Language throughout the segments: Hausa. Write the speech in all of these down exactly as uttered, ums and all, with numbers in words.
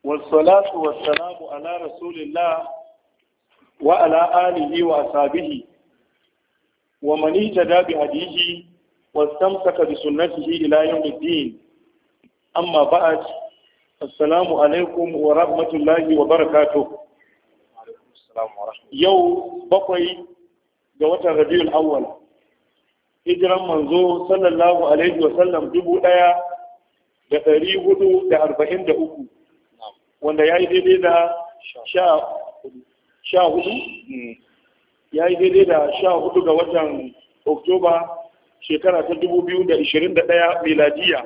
والصلاة والسلام على رسول الله وعلى آله وأصحابه ومن اهتدى بهديه واستمسك بسنته إلى يوم الدين. أما بعد، السلام عليكم ورحمة الله وبركاته. يوم بقي جوات الربيع الأول hijiran manzo sallallahu alaihi wa sallam dubu ɗaya da ɗari hudu da arba'in da uku wanda ya yi daidai da sha hudu ya yi daidai da sha hudu ga watan oktoba shekara ta dubu biyu da ishirin da ɗaya miladiya.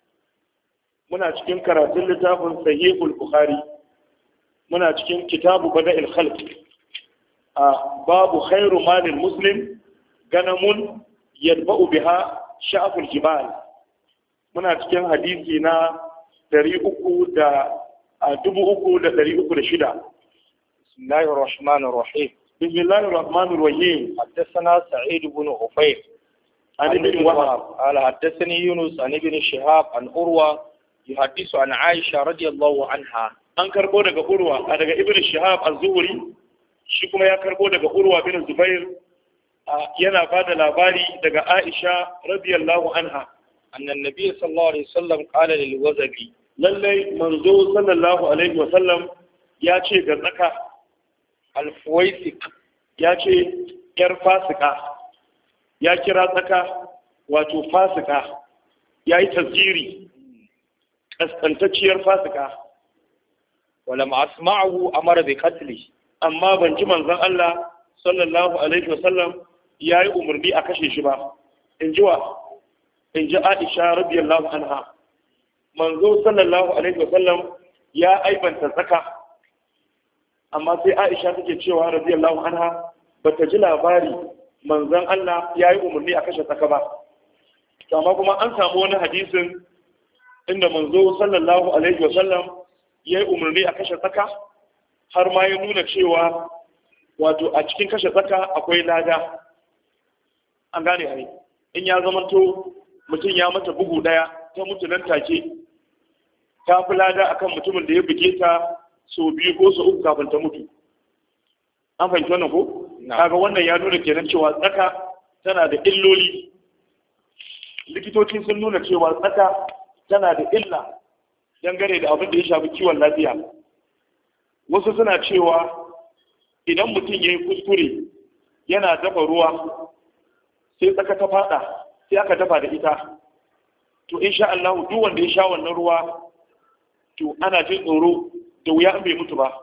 Muna cikin karatun littafin sahihul bukhari, muna cikin kitabu bada'il khalq a babu khairu malin muslim ganamun yadba'u biha sha'aful jibal. Muna cikin hadisi na dari uku da dubu uku da dari uku da shida. Bismillahir Rahmanir Rahim. Bismillahir Rahmanir Rahim. Haddathana Sa'id ibn Ufayr an ibn Wahab qala haddathani Yunus an ibn Shihab an Urwa yuhaddisu an Aisha radiyallahu anha. An karbo daga Urwa daga ibn Shihab az-Zuhri, shi kuma ya karbo daga Urwa bin Zubair, yana ba da labari daga Aisha radiyallahu anha annan nabi sallallahu alaihi wasallam qala lil wazabi, lallai manzo sallallahu alaihi wasallam ya ce ga tsaka al-fuwaisik, ya ce yar fasika, ya kira tsaka wato fasika, ya yi tasjiri kaskantacciyar fasika. wala ma asma'uhu amara bi qatli, amma ban ji manzon Allah sallallahu alaihi wasallam ya yi umarni a kashe shi ba. In ji wa? In ji Aisha radiyallahu anha. Manzo sallallahu alaihi wasallam ya aibanta tsaka, amma sai Aisha take cewa radiyallahu anha bata ji labari manzon Allah ya yi umarni a kashe tsaka ba. To amma kuma an samu wani hadisin inda manzo sallallahu alaihi wasallam ya yi umarni a kashe tsaka, har ma ya nuna cewa wato a cikin kashe tsaka akwai lada. An gane ai, in ya zamanto mutum ya mata bugu daya ta mutu nan take, ta fi lada akan mutumin da ya buge ta so biyu ko so uku kafin ta mutu. An fahimci wannan ko? Kaga wannan ya nuna kenan cewa tsaka tana da illoli. Likitoci sun nuna cewa tsaka tana da illa dangane da abin da ya shafi kiwon lafiya. Wasu suna cewa idan mutum ya yi kuskure yana dafa ruwa sai tsaka ta fada sai aka dafa da ita, to insha Allah duk wanda ya sha wannan ruwa to ana jin tsoro da wuya an bai mutu ba.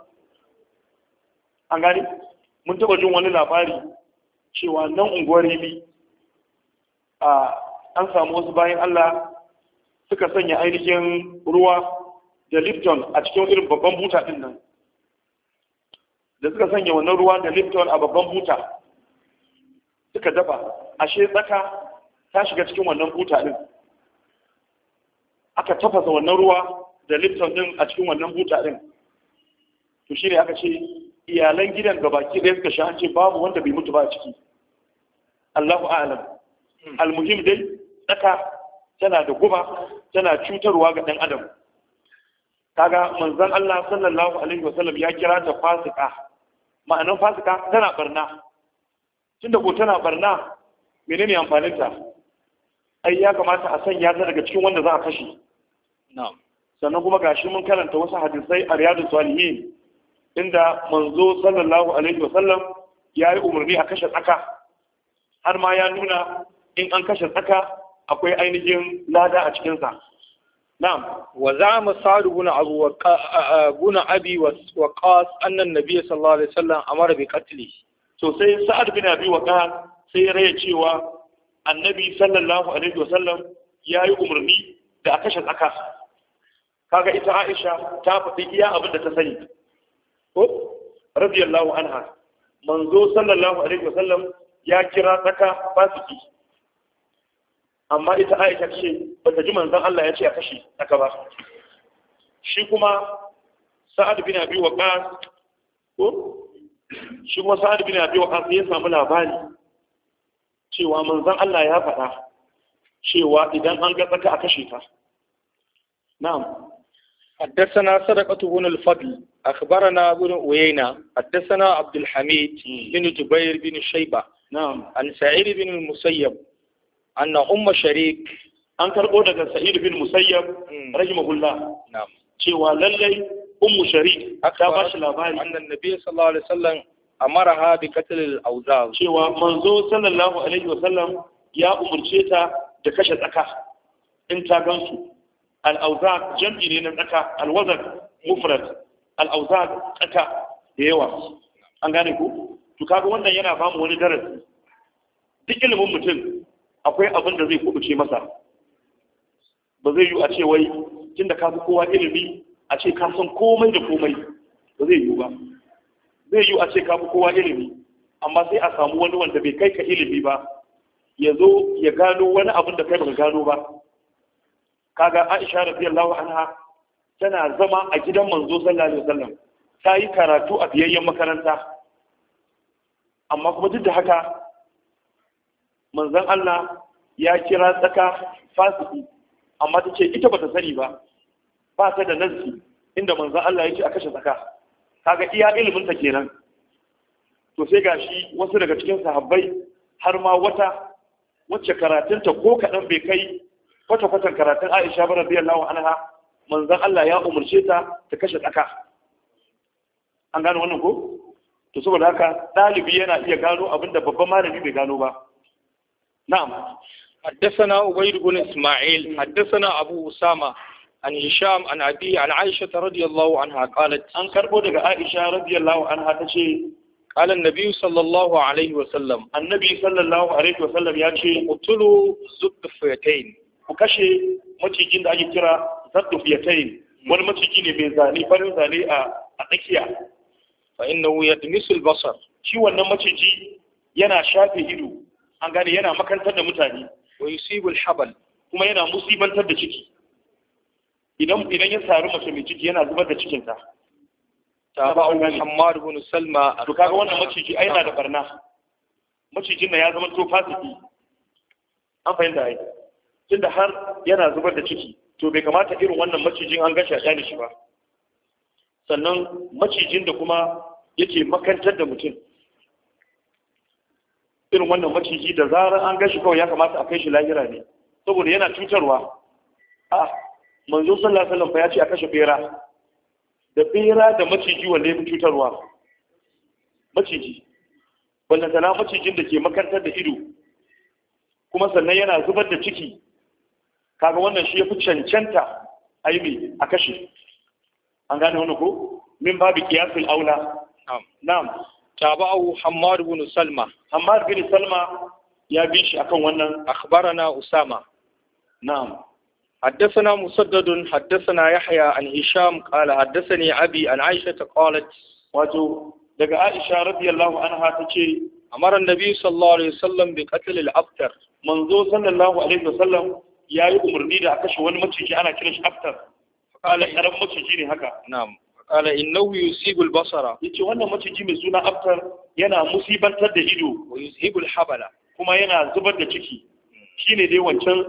An gani mun taba jin wani labari cewa nan unguwar Ribi a an samu wasu bayan Allah suka sanya ainihin ruwa da Lipton a cikin irin babban buta din nan. Da suka sanya wannan ruwa da Lipton a babban buta suka dafa, ashe tsaka ta shiga cikin wannan buta din. Aka tafasa wannan ruwa da Lipton din a cikin wannan buta din. To shine aka ce iyalan gidan gabaki ɗaya suka sha, an ce babu wanda bai mutu ba a ciki. Allahu a'lam. Almuhim dai tsaka tana da guba, tana cutarwa ga ɗan adam. Kaga manzon Allah sallallahu alaihi wasallam ya kira ta fasika. Ma'anar fasika tana barna. Tunda ko tana barna, menene amfanin ta? Ai ya kamata a sanya ta daga cikin wanda za a kashe. Na'am. Sannan kuma gashi mun karanta wasu hadisai a Riyadus Salihin inda manzo sallallahu alaihi wasallam ya yi umarni a kashe tsaka. Har ma ya nuna in an kashe tsaka akwai ainihin lada a cikinsa. Na'am. Wa za'ama Sa'd ibn Abu Waqqas Abi Waqqas anna an-nabiy sallallahu alaihi wasallam amara bi qatli. So sai Sa'ad bin Abi Waqqas sai ya raya cewa annabi sallallahu alaihi wasallam ya yi umarni da a kashe tsaka. Kaga ita Aisha ta faɗi iya abin da ta sani. Ko radiyallahu anha. Manzo sallallahu alaihi wasallam ya kira tsaka fasiki. Amma ita Aisha ce ba ta ji manzon Allah ya ce a kashe tsaka ba. Shi kuma Sa'ad bin Abi Waqqas ko shi kuma Sa'ad bin Abi Waqqas ya samu labari cewa manzon Allah ya faɗa cewa idan an ga tsaka a kashe ta. Na'am. حدثنا صدقة بن الفضل أخبرنا بن عيينة حدثنا عبد الحميد بن جبير بن شيبة نعم عن سعيد بن المسيب أن أم شريك an karɓo daga sa'id bin musayyab rahimahullah na'am cewa lallai ummu sharik ta ba shi labari annan nabiy sallallahu alaihi wasallam amaraha bi qatl al-awzaz cewa manzo sallallahu alaihi wasallam ya umurce ta da kashe tsaka in ta gansu al-awzaz jam'i ne na tsaka al-wazn mufrad al-awzaz tsaka da yawa an gane ku to kaga wannan yana ba mu wani darasi duk ilimin mutum akwai abin da zai kubuce masa ba zai yi a ce wai tunda ka fi kowa ilimi a ce ka san komai da komai ba zai yi ba zai yi a ce ka fi kowa ilimi amma sai a samu wani wanda bai kai ka ilimi ba ya zo ya gano wani abin da kai baka gano ba kaga Aisha radiyallahu anha tana zama a gidan manzo sallallahu alaihi wasallam ta yi karatu a biyayyen makaranta amma kuma duk da haka manzon Allah ya kira tsaka fasiki amma ta ce ita bata sani ba ba ta da nazzi inda manzon Allah ya ce a kashe tsaka kaga iya ilimin ta kenan to sai gashi wasu daga cikin sahabbai har ma wata wacce karatunta ko kaɗan bai kai kwata-kwatan karatun Aisha ba radiyallahu anha manzon Allah ya umarce ta ta kashe tsaka an gano wannan ko to saboda haka ɗalibi yana iya gano abinda babban malami bai gano ba na'am حدثنا عبيد بن إسماعيل حدثنا أبو أسامة عن هشام عن أبي عن عائشة رضي الله عنها قالت أن كربو دغ عائشة رضي الله عنها تشي قال النبي صلى الله عليه وسلم النبي صلى الله عليه وسلم يا شي قتلوا الزبفيتين وكشي macijin da ake kira zaddufiyatain wani maciji ne mai zane farin zane a tsakiya fa innahu yadmisu al-basar shi wannan maciji yana shafe ido an gane yana makantar da mutane wa yusibu al-habal kuma yana musibantar da ciki idan idan ya saru mace mai ciki yana zubar da cikin ta tabahu Muhammad ibn Salma to kaga wannan maciji ai yana da barna macijin nan ya zama to fasiki an fahimta ai tunda har yana zubar da ciki to bai kamata irin wannan macijin an gashi a kyale shi ba sannan macijin da kuma yake makantar da mutum irin wannan maciji da zarar an gashi kawai ya kamata a kai shi lahira ne saboda yana cutarwa a manzo sallallahu alaihi wasallam ya ce a kashe bera da bera da maciji wanda ya fi cutarwa maciji wanda sana macijin da ke makantar da ido kuma sannan yana zubar da ciki kaga wannan shi ya fi cancanta a yi a kashe an gane wani ko min babu kiyasul aula na'am tabahu Hammad ibn Salma Hammad bin Salma ya bi shi akan wannan akhbarana Usama na'am حدثنا مسدد حدثنا يحيى عن هشام قال حدثني أبي عن عائشة قالت wato daga Aisha radiyallahu anha tace amara annabi sallallahu alaihi wasallam bi qatl al-abtar manzo sallallahu alaihi wasallam yayi umarni da a kashe wani maciji ana kiran shi abtar kala karam maciji ne haka na'am kala innahu yusibu al-basara yace wannan maciji mai suna abtar yana musibantar da ido wa yusibu al-habala kuma yana zubar da ciki shine dai wancan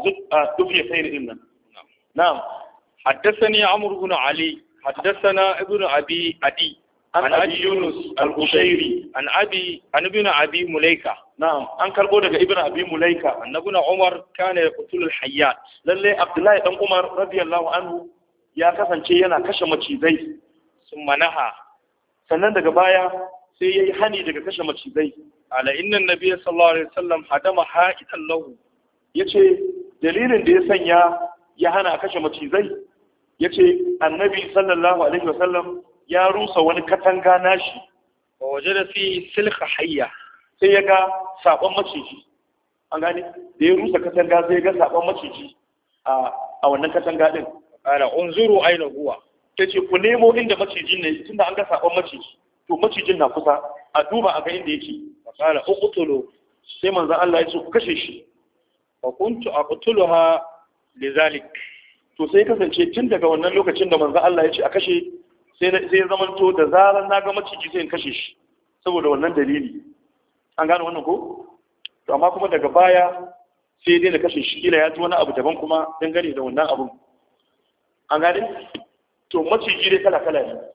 dufiya sai din nan na'am haddathani amr ibn ali haddathana ibn abi adi an abi yunus al-qushairi an abi an ibn abi mulaika na'am an karbo daga ibn abi mulaika annabi umar kana yaqtul al-hayyat lalle abdullahi dan umar radiyallahu anhu ya kasance yana kashe macizai summa naha sannan daga baya sai yayi hani daga kashe macizai ala inna nabiyya sallallahu alaihi wasallam hadama ha'itan lahu yace dalilin da ya sanya ya hana kashe macizai yace annabi sallallahu alaihi wasallam ya rusa wani katanga nashi wa wajada fi silkha hayya sai ya ga sabon maciji an gane da ya rusa katanga sai ya ga sabon maciji a a wannan katanga din ala unzuru aina huwa yace ku nemo inda macijin ne tunda an ga sabon maciji to macijin na kusa a duba a ga inda yake qala uqtulu sai manzo Allah ya ce ku kashe shi wa kuntu aqtuluha lidhalik to sai kasance tun daga wannan lokacin da manzo Allah ya ce a kashe sai sai ya zamanto da zaran na ga maciji sai in kashe shi saboda wannan dalili an gane wannan ko to amma kuma daga baya sai dai da kashe shi kila ya ji wani abu daban kuma dangane da wannan abun an gane to maciji dai kala kala ne.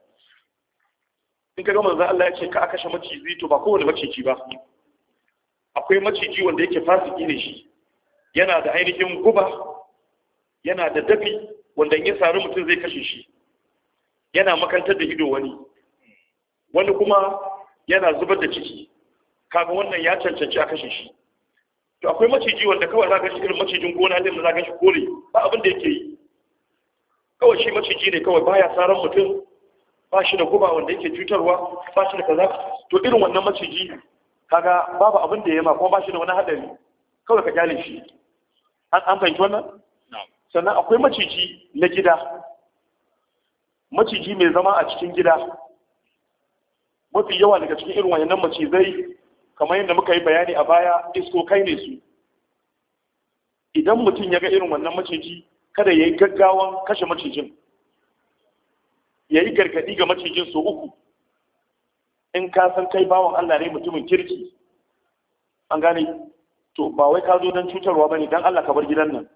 In ka ga manzon Allah ya ce ka kashe maciji to ba kowane maciji ba. Akwai maciji wanda yake fasiki ne shi, yana da ainihin guba, yana da dafi wanda in ya sari mutum zai kashe shi, yana makantar da ido wani, wani kuma yana zubar da ciki, kaga wannan ya cancanci a kashe shi. To akwai maciji wanda kawai za ka shi irin macijin gona din da za ka shi kore ba abin da yake yi, kawai shi maciji ne kawai baya saran mutum, ba shi da guba wanda yake cutarwa, ba shi da kaza. To irin wannan maciji kaga babu abin da ya ma kuma ba shi da wani hadari, kawai ka kyale shi. An fahimci wannan? Sannan akwai maciji na gida, maciji mai zama a cikin gida. Mafi yawa daga cikin irin wayannan macizai kamar yadda muka yi bayani a baya isko kai ne su. Idan mutum ya ga irin wannan maciji kada ya yi gaggawan kashe macijin, ya yi gargadi ga macijin so uku. In ka san kai bawan Allah ne mutumin kirki, an gane, to ba wai ka zo don cutarwa ba ne, don Allah ka bar gidan nan.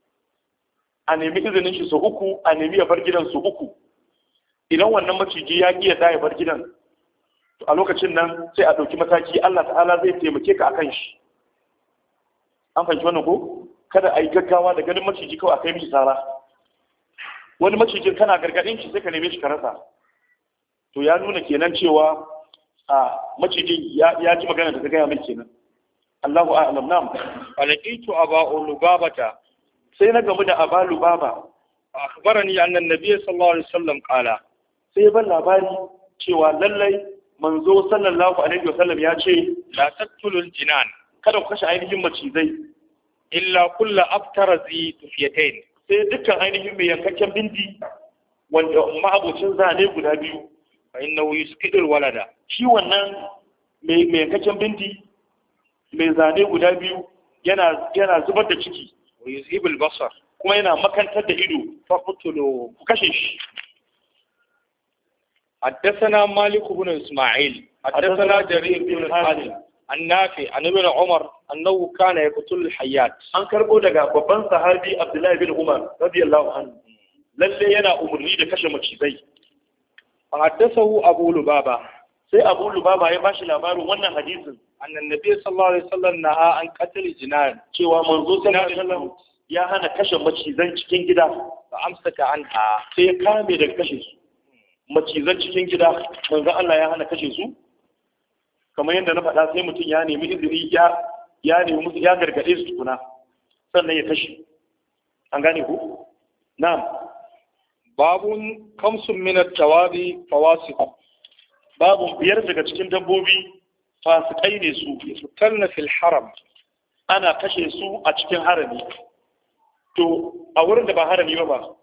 A nemi izinin shi so uku, a nemi ya bar gidan so uku. Idan wannan maciji ya ƙi ya bar gidan, to a lokacin nan sai a ɗauki mataki, Allah ta'ala zai taimake ka akan shi. An fahimci wannan ko? Kada a yi gaggawa da ganin maciji kawai a kai mishi tsara. Wani macijin kana gargaɗin shi sai ka neme shi ka rasa. To ya nuna kenan cewa a macijin ya ji magana da ta gaya mai kenan. Allahu a'lam. Nam. Alaqitu aba lubabata, sai na gamu da aba lubaba. Akhbarani anna an-nabiy sallallahu alaihi wasallam qala, sai ban labari cewa lallai manzo sallallahu alaihi wasallam ya ce la taqtulul jinan, kada ku kashe ainihin macizai, illa kullu aftarazi tufiyatain, sai dukkan ainihin mai yankakken bindi wanda ma'abocin zane guda biyu. Fa innahu yusqidul walada, shi wannan mai yankakken bindi mai zane guda biyu yana yana zubar da ciki, wa yuzhibul basar, kuma yana makantar da ido. faqtulu, ku kashe shi. حدثنا مالك بن إسماعيل حدثنا جرير بن حازم النافع عن ابن عمر أنه كان يقتل الحيات. an karbo daga babban sahabi Abdullahi bin Umar radiyallahu anhu lalle yana umurni da kashe macizai. حدثه أبو لبابة, sai Abu Lubaba ya bashi labarin wannan hadisin, annan nabi sallallahu alaihi wasallam naha an qatl jinan, cewa manzo sallallahu alaihi wasallam ya hana kashe macizan cikin gida. fa amsaka anha, sai ya kame daga kashe su. Macizan cikin gida manzo Allah ya hana kashe su, kamar yadda na faɗa sai mutum ya nemi izini ya ya nemi musu ya gargade su tukuna sannan ya kashe. An gane ku? Na'am. babun kamsun min at-tawabi fawasiq, babu biyar daga cikin dabbobi fasikai ne su, yuqtalna fil haram, ana kashe su a cikin harami. To a wurin da ba harami ba ba,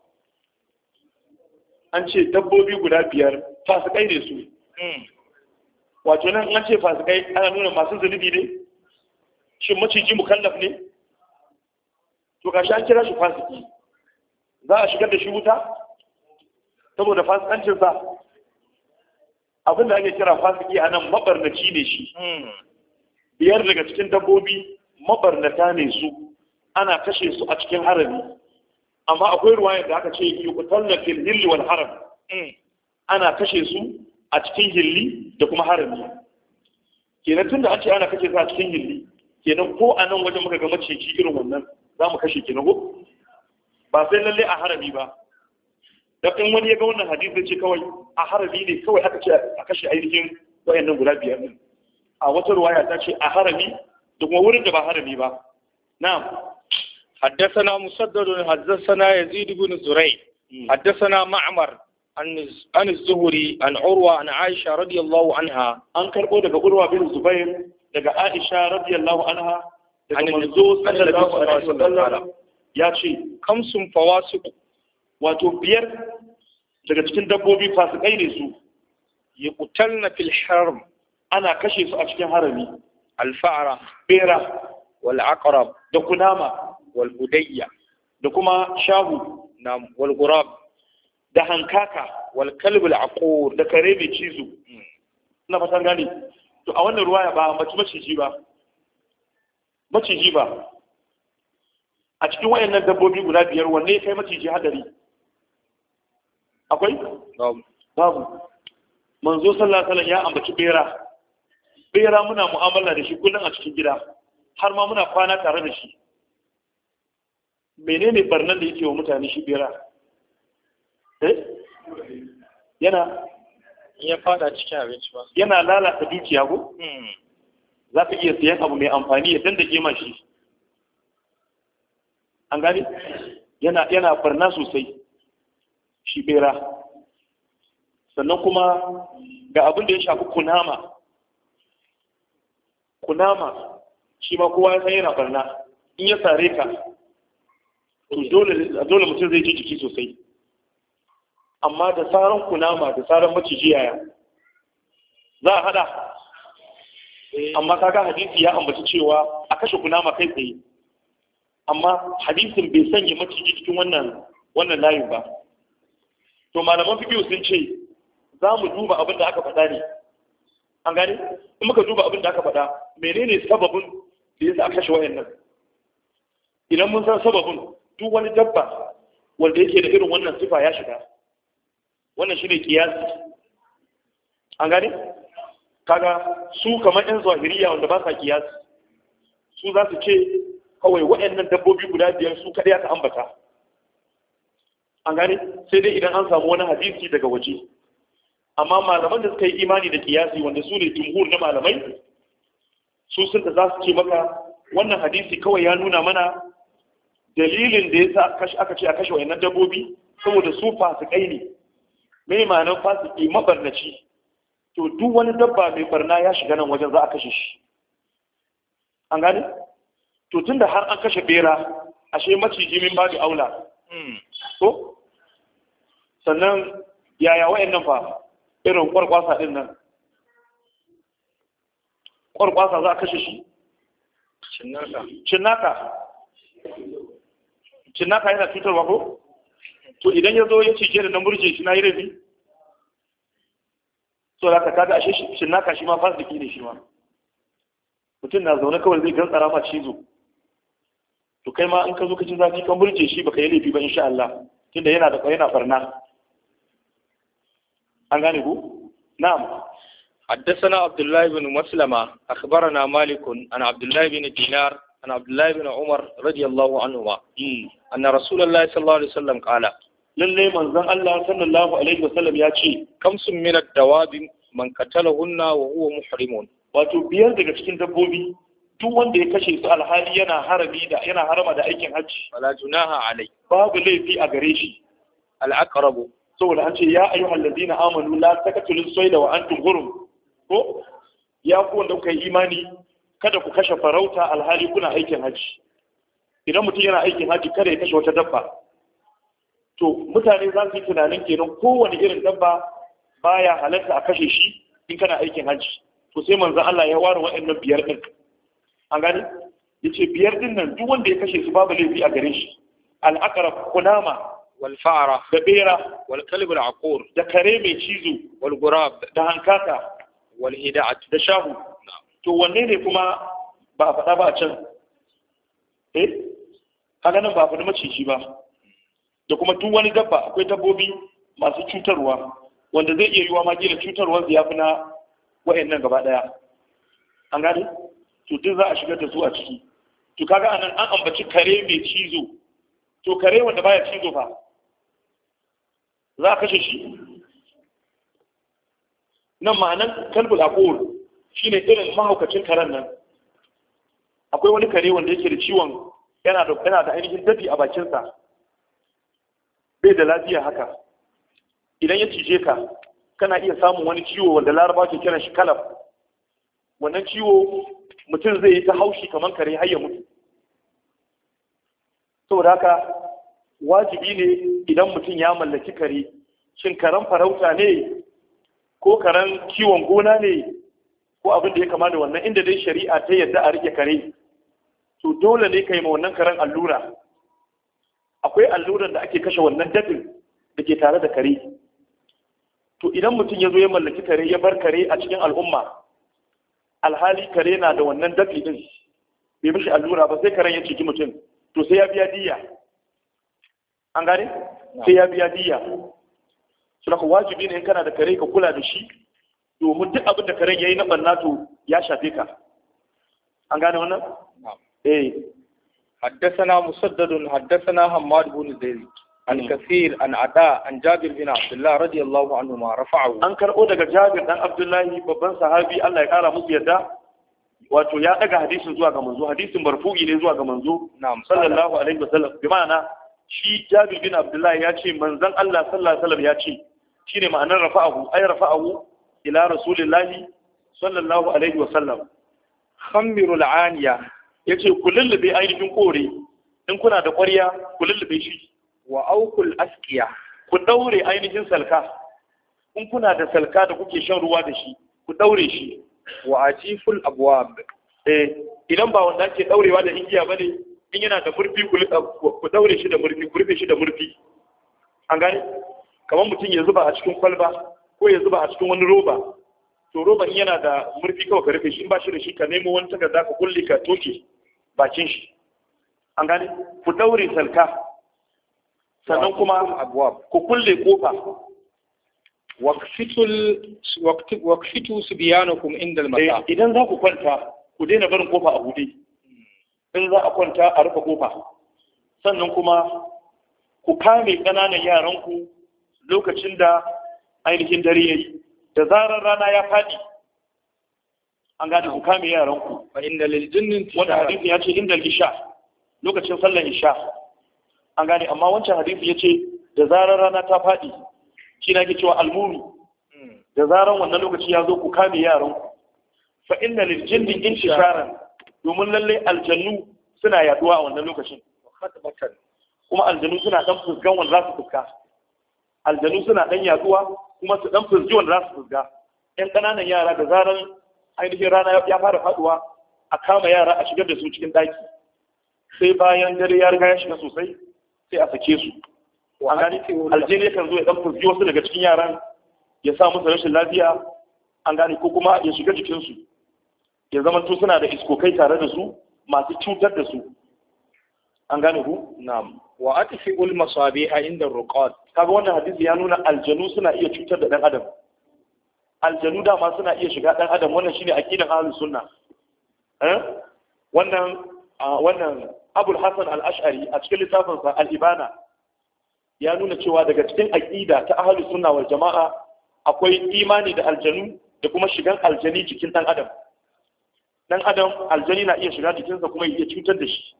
an ce dabbobi guda biyar fasikai ne su. Wato nan an ce fasikai ana nuna masu zunubi ne? Shin maciji mukallaf ne? To gashi an kira shi fasiki, za a shigar da shi wuta saboda fasikancinsa? Abin da ake kira fasiki a nan mabarnaci ne shi. Biyar daga cikin dabbobi mabarnata ne su, ana kashe su a cikin harami. Amma akwai ruwayar da aka ce yuqtalna fil hilli wal haram, ana kashe su a cikin hilli da kuma harami. Kenan tunda an ce ana kashe su a cikin hilli, kenan ko a nan wajen muka ga maciji irin wannan za mu kashe kenan ko ba sai lalle a harami ba. Da in wani ya ga wannan hadisi zai ce kawai a harami ne kawai aka ce a kashe ainihin wayannan guda biyar din. A wata ruwaya ta ce a harami da kuma wurin da ba harami ba. Na'am. حدثنا مسدد حدثنا يزيد بن زريع حدثنا معمر عن عن الزهري عن عروة عن عائشة رضي الله عنها, an karbo daga Urwa bin Zubair daga Aisha radiyallahu anha daga manzo sallallahu alaihi wasallam ya ce kamsun fawasiq, wato biyar daga cikin dabbobi fasikai ne su, yuqtalna fil haram, ana kashe su a cikin harami. al-fa'ra, bera, wal aqrab, da kunama, wal budayya, da kuma shahu, nam wal ghurab, da hankaka, wal kalb al aqur, da kare mai cizo. Ina fatan gane. To a wannan ruwaya ba mace maciji ba, maciji ba. A cikin wayannan dabbobi guda biyar wanne ya kai maciji hadari? akwai babu manzo sallallahu alaihi wasallam ya ambaci bera bera muna mu'amala da shi kullum a cikin gida har ma muna kwana tare da shi menene barnan da yake wa mutane shi bera eh yana ya fada cikin abinci ba yana lalata dukiya ko za ka iya siyan abu mai amfani ya dandake ma shi an gani yana yana barna sosai shi bera sannan kuma ga abin da ya shafi kunama kunama shi ma kowa ya san yana barna in ya sare ka to dole dole mutum zai ji jiki sosai amma da saran kunama da saran maciji yaya za a hada amma kaga hadisi ya ambaci cewa a kashe kunama kai tsaye amma hadisin bai sanya maciji cikin wannan wannan layin ba to malaman fiqh sun ce za mu duba abin da aka faɗa ne an gane in muka duba abin da aka faɗa menene sababin da yasa aka kashe wayannan idan mun san sababin duk wani dabba wanda yake da irin wannan sifa ya shiga wannan shine kiyasi an gane kaga su kamar yan zahiriya wanda ba sa kiyasi su za su ce kawai wayannan dabbobi guda biyar su kadai aka ambata an gane sai dai idan an samu wani hadisi daga waje amma malaman da suka yi imani da kiyasi wanda su ne jumhur na malamai su sun da za su ce maka wannan hadisi kawai ya nuna mana dalilin da ya sa aka ce a kashe wayannan dabbobi saboda su fasikai ne mai ma'anar fasiki mabarnaci to duk wani dabba mai barna ya shiga nan wajen za a kashe shi an gane to tunda har an kashe bera ashe maciji min babu aula to sannan yaya wayannan fa irin kwarkwasa din nan kwarkwasa za a kashe shi cinnaka cinnaka cinnaka yana cutarwa ko to idan ya zo ya cije da na murje shi na yi rabi so da ka kaga ashe cinnaka shi ma fasiki ne shi ma mutum na zaune kawai zai gantsara ma cizo to kai ma in ka zo ka ci zafi kan murje shi baka yi laifi ba insha Allah tunda yana da yana barna an gane ku na'am حدثنا عبد الله بن مسلمة أخبرنا مالك عن عبد الله بن دينار عن عبد الله بن عمر رضي الله عنهما أن رسول الله صلى الله عليه وسلم قال للي من ذن الله صلى الله عليه وسلم يأتي كمس من الدواب من قتلهن وهو محرم wato biyar daga cikin dabbobi duk wanda ya kashe su alhali yana harami da yana harama da aikin hajji wala junaha alai babu laifi a gare shi al-aqrabu saboda an ce ya ayyuhal ladina amanu la taqtulus sayda wa antum hurum ko ya ku wanda kuka yi imani kada ku kashe farauta alhali kuna aikin hajji idan mutum yana aikin hajji kada ya kashe wata dabba to mutane za su yi tunanin kenan kowane irin dabba baya halatta a kashe shi in kana aikin hajji to sai manzo Allah ya ware waɗannan biyar din an gani yace biyar din nan duk wanda ya kashe su babu laifi a gare shi al-aqrab kunama wal fa'ra da bera wal kalb al-aqur da kare mai cizo wal gurab da hankaka wal hida'at da shahu to wanne ne kuma ba a faɗa ba a can eh kaga nan ba a faɗi maciji ba da kuma duk wani dabba akwai dabbobi masu cutarwa wanda zai iya yiwa ma gina cutarwar ya fi na wayannan gaba daya an gane to duk za a shigar da su a ciki to kaga anan an ambaci kare mai cizo to kare wanda baya cizo fa za a kashe shi nan ma'anan kalbul aqul shine irin mahaukacin karen nan akwai wani kare wanda yake da ciwon yana da yana da ainihin dafi a bakinsa bai da lafiya haka idan ya cije ka kana iya samun wani ciwo wanda laraba ke kiran shi kalaf wannan ciwo mutum zai yi ta haushi kamar kare har ya mutu saboda haka wajibi ne idan mutum ya mallaki kare shin karen farauta ne ko karen kiwon gona ne ko abin da ya kama da wannan inda dai shari'a ta yadda a rike kare to dole ne ka yi ma wannan karen allura akwai alluran da ake kashe wannan dafin da ke tare da kare to idan mutum ya zo ya mallaki kare ya bar kare a cikin al'umma alhali kare na da wannan dafi din bai mishi allura ba sai karen ya ciki mutum to sai ya biya diya an gane sai ya biya diya saboda wajibi ne in kana da kare ka kula da shi domin duk abin da karen yayi na banna to ya shafe ka an gane wannan eh حدثنا مسدد حدثنا حماد بن زيد عن كثير عن عطاء عن جابر بن عبد الله رضي الله عنهما رفعه an karbo daga Jabir dan Abdullahi babban sahabi Allah ya kara musu yadda wato ya daga hadisin zuwa ga manzo hadisin marfu'i ne zuwa ga manzo sallallahu alaihi wasallam bi ma'ana shi Jabir bin Abdullahi ya ce manzon Allah sallallahu alaihi wasallam ya ce shine ma'anar rafa'ahu ay rafa'ahu ila rasulillahi sallallahu alaihi wasallam khamirul aniya yace ku lullube ainihin kore in kuna da ƙwarya ku lullube shi wa aukul askiya ku daure ainihin salka in kuna da salka da kuke shan ruwa da shi ku daure shi wa ajiful abwab eh idan ba wanda ake daurewa da igiya bane in yana da murfi ku daure shi da murfi ku rufe shi da murfi an gane kamar mutum ya zuba a cikin kwalba ko ya zuba a cikin wani roba to roban yana da murfi kawai ka rufe shi in ba shi da shi ka nemo wani takarda ka kulle ka toke bakin shi an gane ku daure salka sannan kuma ku kulle kofa waqfitu subyanakum inda al-masa idan za ku kwanta ku daina barin kofa a bude in za a kwanta a rufe kofa sannan kuma ku kame ƙananan yaranku lokacin da ainihin dare yayi da zarar rana ya faɗi an gane ku kame yaranku fa inda lil jinnin wanda hadisi ya ce inda isha lokacin sallar isha an gane amma wancan hadisi ya ce da zarar rana ta faɗi shi na ke cewa almuru da zarar wannan lokaci ya zo ku kame yaranku fa inna lil jinni intisharan domin lalle aljannu suna yaduwa a wannan lokacin kuma aljannu suna dan fuskan wanda za su fuska aljannu suna dan yaduwa kuma su dan fusji wanda za su fuska yan kananan yara da zarar ainihin rana ya fara faduwa a kama yara a shigar da su cikin daki sai bayan dare ya riga ya shiga sosai sai a sake su an gani aljini kan zo ya dan fusgi wasu daga cikin yaran ya sa musu rashin lafiya an gane ko kuma ya shiga jikinsu ya zama to suna da iskokai tare da su masu cutar da su an gane ku na'am wa atfi ul masabiha inda ruqat kaga wannan hadisi ya nuna aljanu suna iya cutar da dan adam aljanu dama suna iya shiga dan adam wannan shine aqidan ahlus sunna eh wannan wannan Abul Hasan al-Ash'ari a cikin littafinsa al-Ibana ya nuna cewa daga cikin aqida ta ahlus sunna wal jama'a akwai imani da aljanu da kuma shigan aljani cikin dan adam dan adam aljani na iya shiga jikinsa kuma ya cutar da shi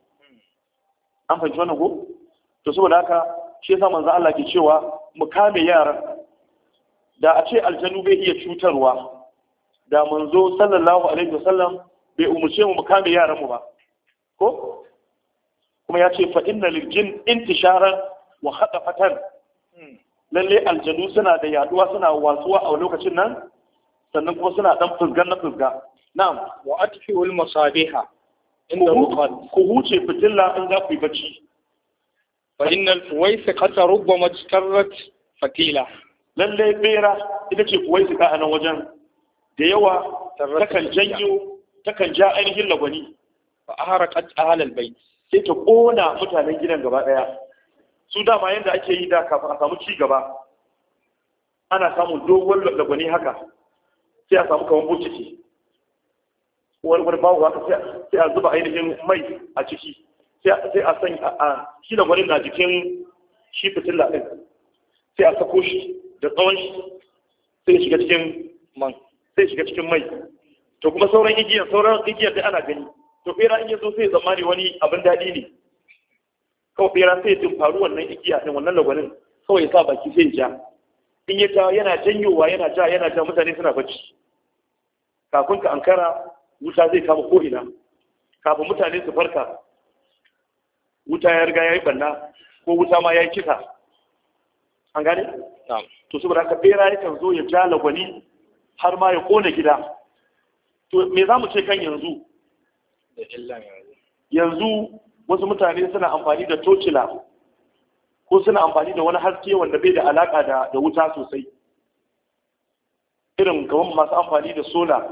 an fahimci wannan ko to saboda haka shi yasa manzo Allah ke cewa mu kame yaran da a ce aljanu bai iya cutarwa da manzo sallallahu alaihi wasallam bai umurce mu mu kame yaran mu ba ko kuma ya ce fa inna lil jin intisharan wa khadafatan lalle aljanu suna da yaduwa suna watsuwa a lokacin nan sannan kuma suna dan fusgan na fusga na'am wa atfi ul masabiha inda ruqat ku huce fitilla in za ku yi bacci fa innal fuwaysiqata rubbama tarrat fatila lalle bera ita ce fuwaysiqa a nan wajen da yawa takan janyo takan ja ainihin lagwani fa aharaqat ahlal bayt sai ta kona mutanen gidan gaba daya su dama yanda ake yi da kafin a samu ci gaba ana samun dogon lagwani haka sai a samu kaman bociki wani wani bawo haka sai a zuba ainihin mai a ciki sai a san a shi lagwani na jikin shi fitilla ɗin sai a sako shi da tsawon shi sai ya shiga cikin man sai ya shiga cikin mai to kuma sauran igiyar sauran igiyar da ana gani to bera in yazo sai ya zamani wani abin daɗi ne kawai bera sai ya faru wannan igiya din wannan lagwanin kawai ya sa baki sai ya ja in ya ja yana janyowa yana ja yana ja mutane suna bacci kafin ka ankara wuta zai kama ko'ina kafin mutane su farka wuta ya riga ya yi banna ko wuta ma ya yi kisa an gane? to saboda haka bera yakan zo ya ja lagwani har ma ya kone gida to me za mu ce kan yanzu yanzu wasu mutane suna amfani da tocila ko suna amfani da wani haske wanda bai da alaka da, da wuta sosai irin kamar masu amfani da sola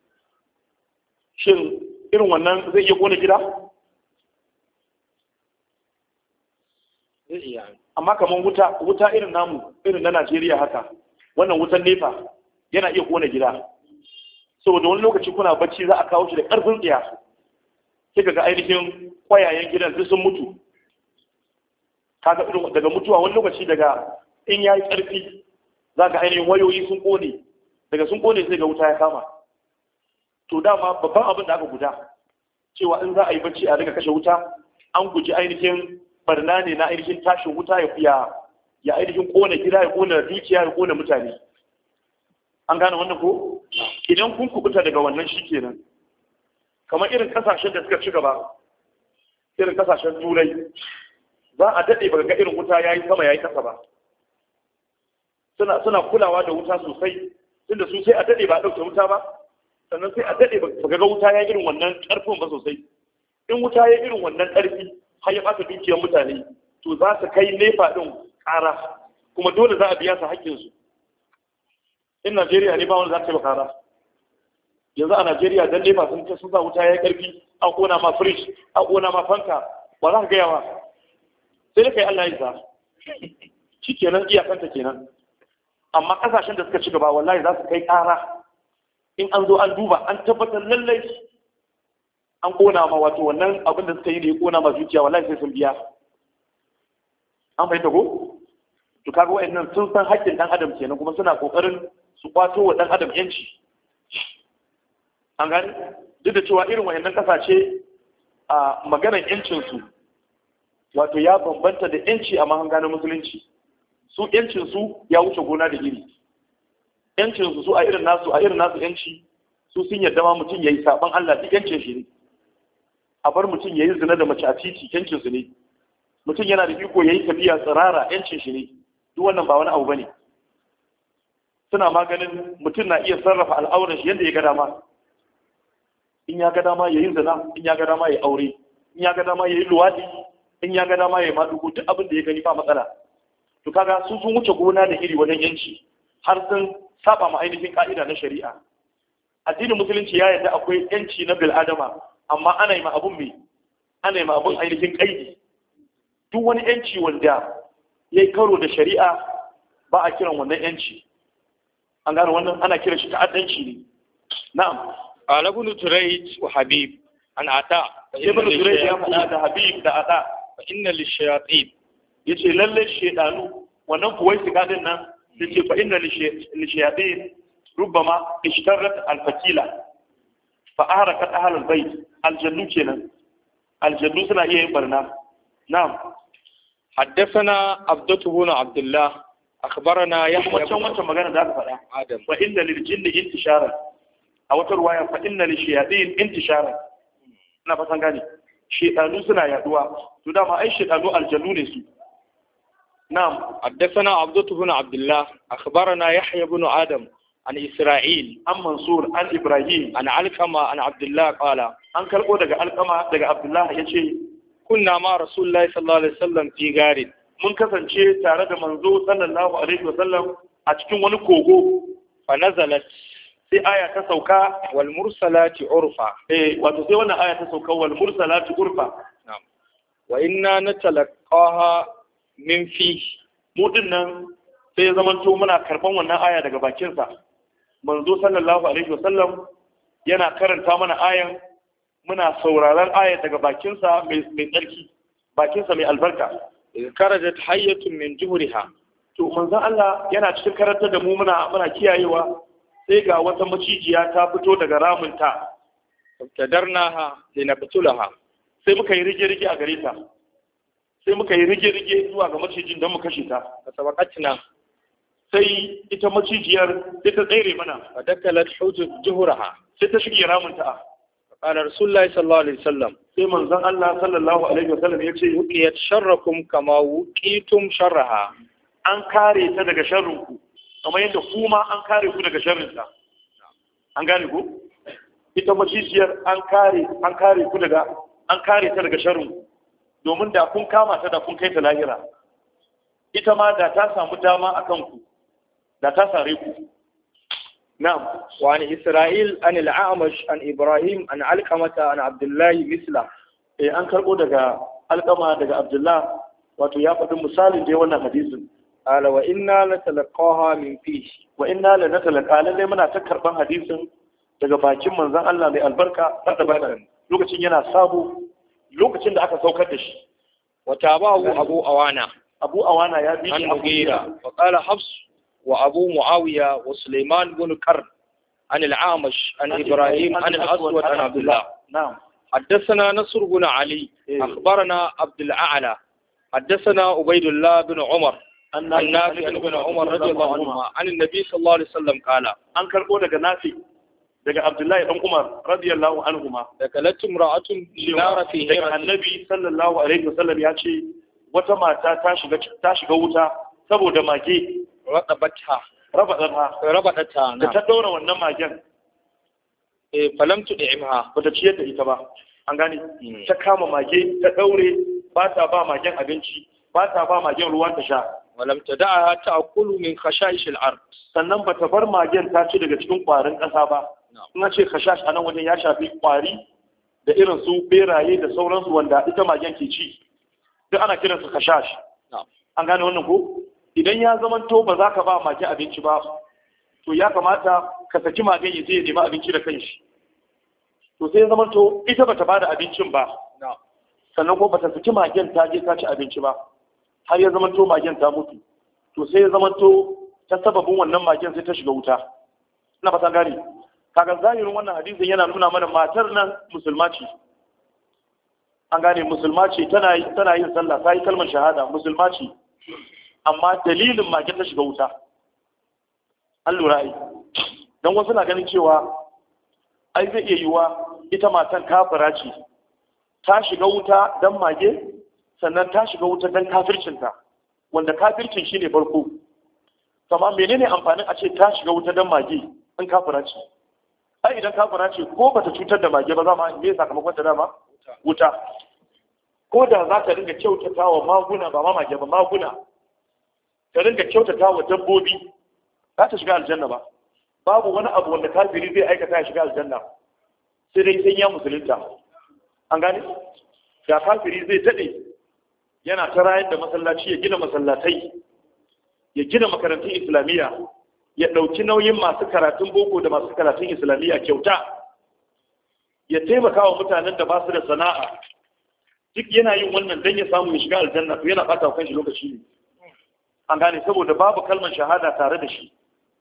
shin irin wannan zai iya kone gida? amma kamar wuta wuta irin namu irin na Najeriya haka wannan wutan nefa yana iya kona gida saboda wani lokaci kuna bacci za a kawo shi da ƙarfin tsiya kika ga ainihin kwayayen gidan duk sun mutu kaga irin daga mutuwa wani lokaci daga in yayi ƙarfi za ga ainihin wayoyi sun kone daga sun kone sai ga wuta ya kama to dama babban abin da aka guda cewa in za a yi bacci a daga kashe wuta an guji ainihin barna ne na ainihin tashin wuta ya fiya ya ainihin kone gida ya kone dukiya ya kone mutane an gane wannan ko idan kun kubuta daga wannan shikenan kamar irin kasashen da suka ci gaba irin kasashen turai za a daɗe ba ga irin wuta yayi sama yayi kasa ba suna suna kulawa da wuta sosai tunda su sai a daɗe ba a ɗauke wuta ba sannan sai a daɗe ba ga wuta ya irin wannan ƙarfin ba sosai in wuta ya irin wannan ƙarfi har ya ɓata dukiyar mutane to za su kai nefa ɗin ƙara kuma dole za a biya su haƙƙinsu in Najeriya ne ba wanda za ta yi ƙara yanzu a Najeriya dan nefa sun ta sun sa wuta ya ƙarfi an ƙona ma fridge an ƙona ma fanka ba za ka gaya ba sai da kai Allah ya sa shi kenan iyakanta kenan amma ƙasashen da suka ci gaba wallahi za su kai ƙara in an zo an duba an tabbatar lallai an kona ma wato wannan abin da suka yi da ya kona ma zuciya wallahi sai sun biya an fahimta ko to kaga wayannan sun san haƙƙin dan adam kenan kuma suna kokarin su kwato wa dan adam yanci an gani duk da cewa irin wayannan kasashe a maganar yancin su wato ya bambanta da yanci a mahanga na musulunci su yancin su ya wuce gona da iri yancin su a irin nasu a irin nasu yanci su sun yarda ma mutum yayi saban Allah duk yancin shi ne a bar mutum yayi zina da mace a titi yancin su ne mutum yana da iko yayi tafiya tsirara yancin shi ne duk wannan ba wani abu bane suna maganin mutum na iya sarrafa al'auran shi yadda ya ga dama in ya ga dama yayi zina in ya ga dama yayi aure in ya ga dama yayi luwadi in ya ga dama yayi madugu duk abin da ya gani ba matsala to kaga su sun wuce gona da iri wajen yanci har sun saba ma ainihin ka'ida na shari'a addinin musulunci ya yarda akwai yanci na bil adama amma ana yi ma abun mai ana yi ma abun ainihin kaidi duk wani yanci wanda ya yi karo da shari'a ba a kiran wannan yanci an gane wannan ana kiran shi ta'addanci ne na'am qala ibn turayj wa habib an ata ibn turayj ya faɗa da habib da ata fa inna lishayatin yace lalle shedanu wannan kuwai sigadin nan yace fa inna lishayatin rubbama ishtarat al-fatila fa ahrakat ahl al-bayt aljannu kenan aljannu suna iya yin barna na'am حدثنا عبدة بن عبد الله أخبرنا يحيى wancan wancan magana da aka faɗa Adam fa inna lil jinni intishara a wata ruwaya fa inna lil shayatin intishara ina fatan gani shedanu suna yaduwa to dama ai shedanu aljannu ne su na'am حدثنا عبدة بن عبد الله أخبرنا يحيى بن آدم عن إسرائيل an mansur an ibrahim عن علقمة عن عبد الله قال an karbo daga alkama daga abdullah yace كنا مع رسول الله صلى الله عليه وسلم في غار mun kasance tare da manzo sallallahu alaihi wasallam a cikin wani kogo فنزلت sai aya ta sauka والمرسلات عرفا eh wato sai wannan aya ta sauka wal mursalati urfa نعم وإنا نتلقاها من فيه mu din nan sai ya zamanto muna karban wannan aya daga bakin sa manzo sallallahu alaihi wasallam yana karanta mana ayan muna sauraron aya daga bakin sa mai mai tsarki bakin sa mai albarka karajat hayyatun min juhriha to manzon Allah yana cikin karantar da mu muna muna kiyayewa sai ga wata macijiya ta fito daga ramunta tadarnaha linabtulaha sai muka yi rige-rige a gare ta sai muka yi rige-rige zuwa ga macijin don mu kashe ta sabaqatna sai ita macijiyar sai ta tsere mana fadakalat hujub juhraha sai ta shige ramunta qala rasulullahi sallallahu alaihi wasallam sai manzon Allah sallallahu alaihi wasallam ya ce wuqiyat sharrakum kama wuqitum sharraha an kare ta daga sharrinku kamar yadda kuma an kare ku daga sharrinta an gane ku ita macijiyar an kare an kare ku daga an kare ta daga sharrinku domin da kun kama ta da kun kai ta lahira ita ma da ta samu dama akan ku da ta sare ku na'am wa an isra'il an al-a'mash an ibrahim an alqamata an abdullah misla eh an karbo daga alqama daga abdullah wato ya faɗi misalin dai wannan hadisin. Ala wa inna la talaqaha min fi wa inna la natalaqa lalle muna ta karban hadisin daga bakin manzon Allah mai albarka da bakan lokacin yana sabo lokacin da aka saukar da shi. Wa tabahu Abu Awana Abu Awana ya bi an Mughira wa qala Hafs wa Abu Muawiya wa Sulaiman bin Qarn عن العامش عن إبراهيم عن الأسود عن عبد الله. نعم. حدثنا نصر بن علي أخبرنا عبد الأعلى حدثنا عبيد الله بن عمر عن نافع بن عمر رضي الله عنهما عن النبي صلى الله عليه وسلم قال an karbo daga nafi daga Abdullahi dan Umar radiyallahu anhuma daga latum ra'atun nar fi daga annabi sallallahu alaihi wasallam ya ce wata mata ta shiga ta shiga wuta saboda mage raqabata rabadata rabadata da ta daura wannan magen eh falam tud'imha bata ciyar da ita ba an gane ta kama mage ta daure ba ta ba magen abinci ba ta ba magen ruwan ta sha walam tada'aha ta'kulu min khasha'ish al-ard sannan bata bar magen ta ci daga cikin kwarin kasa ba in ce khashash anan wajen ya shafi kwari da irin su beraye da sauransu wanda ita magen ke ci duk ana kiran su khashash an gane wannan ko idan ya zama to ba za ka ba mage abinci ba to ya kamata ka saki magen ya je ya nemi abinci da kanshi to sai ya zama to ita bata bada abincin ba sannan ko bata saki magen ta je ta ci abinci ba har ya zama to magen ta mutu to sai ya zama to ta sababin wannan magen sai ta shiga wuta ina fata gane kaga zahirin wannan hadisin yana nuna mana matar nan musulma ce an gane musulma ce tana tana yin sallah ta yi kalmar shahada musulma ce amma dalilin magen ta shiga wuta an lura ai dan wasu na ganin cewa ai zai iya yiwa ita matan kafira ce ta shiga wuta dan mage sannan ta shiga wuta dan kafircinta wanda kafircin shine farko amma menene amfanin a ce ta shiga wuta dan mage in kafira ce ai idan kafira ce ko bata cutar da mage ba za ma me sakamakon ta dama wuta ko da za ta ringa kyautata wa maguna ba ma mage ba maguna ta ringa kyautata wa dabbobi za ta shiga aljanna ba babu wani abu wanda kafiri zai aikata ya shiga aljanna sai dai sai ya musulunta an gane da kafiri zai dade yana ta rayar da masallaci ya gina masallatai ya gina makarantun islamiyya ya ɗauki nauyin masu karatun boko da masu karatun islamiyya kyauta ya taimaka wa mutanen da ba su da sana'a duk yana yin wannan don ya samu ya shiga aljanna to yana ɓata wa kanshi lokaci ne an gane saboda babu kalmar shahada tare da shi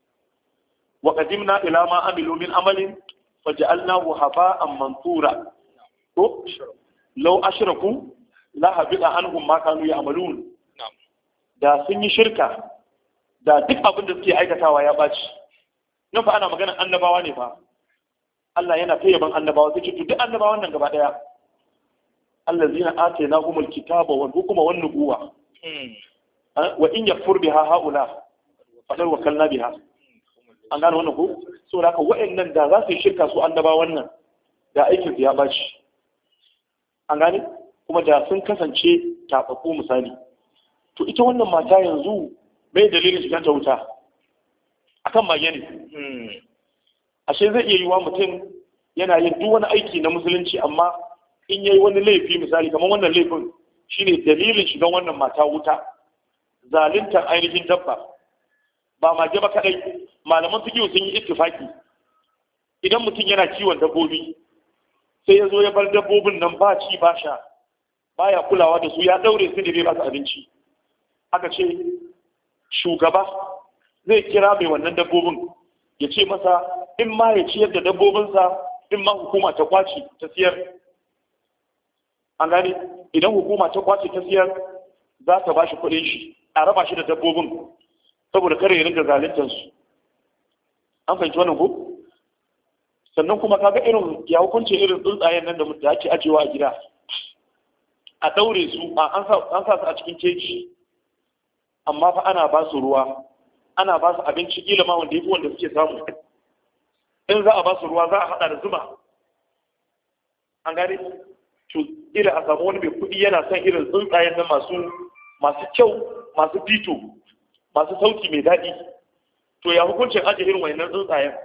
wa qadimna ila ma amilu min amalin faj'alnahu haba'an mansura ko law ashraku la habida anhum ma kanu ya'malun da sun yi shirka da duk abin da suke aikatawa ya baci nan fa ana maganar annabawa ne fa Allah yana ta yaban annabawa sai ce to duk annabawan nan gaba daya allazina atainahumul kitaba wal hukma wan nubuwa wa in yakfur biha haula fadar wakalna biha an gano wannan ko so da haka wa'annan da za su yi shirka su annabawan nan da aikin su ya baci an gane kuma da sun kasance tababbu misali to ita wannan mata yanzu bai dalilin shiga ta wuta akan mage ne ashe zai iya yiwa mutum yana yin duk wani aiki na musulunci amma in yayi wani laifi misali kamar wannan laifin shine dalilin shigan wannan mata wuta zaluntar ainihin dabba ba mage ba kadai malaman fiqh sun yi ittifaki idan mutum yana kiwon dabbobi sai ya zo ya bar dabbobin nan ba ci ba sha baya kulawa da su ya daure su da bai ba su abinci aka ce shugaba zai kira mai wannan dabbobin ya ce masa in ma ya ciyar da dabbobinsa in ma hukuma ta kwace ta siyar an gane idan hukuma ta kwace ta siyar za ta ba shi kuɗin shi a raba shi da dabbobin saboda kare ya ringa zaluntar su an fahimci wannan ko sannan kuma kaga irin ya hukunce irin tsuntsayen nan da ake ajewa a gida a daure su an sa su a cikin keji amma fa ana ba su ruwa ana ba su abinci kila ma wanda yafi wanda suke samu in za a ba su ruwa za a hada da zuma an gane to ila a samu wani mai kuɗi yana son irin tsuntsayen nan masu masu kyau masu fito masu sauti mai daɗi to ya hukuncin ajiye irin wayannan tsuntsayen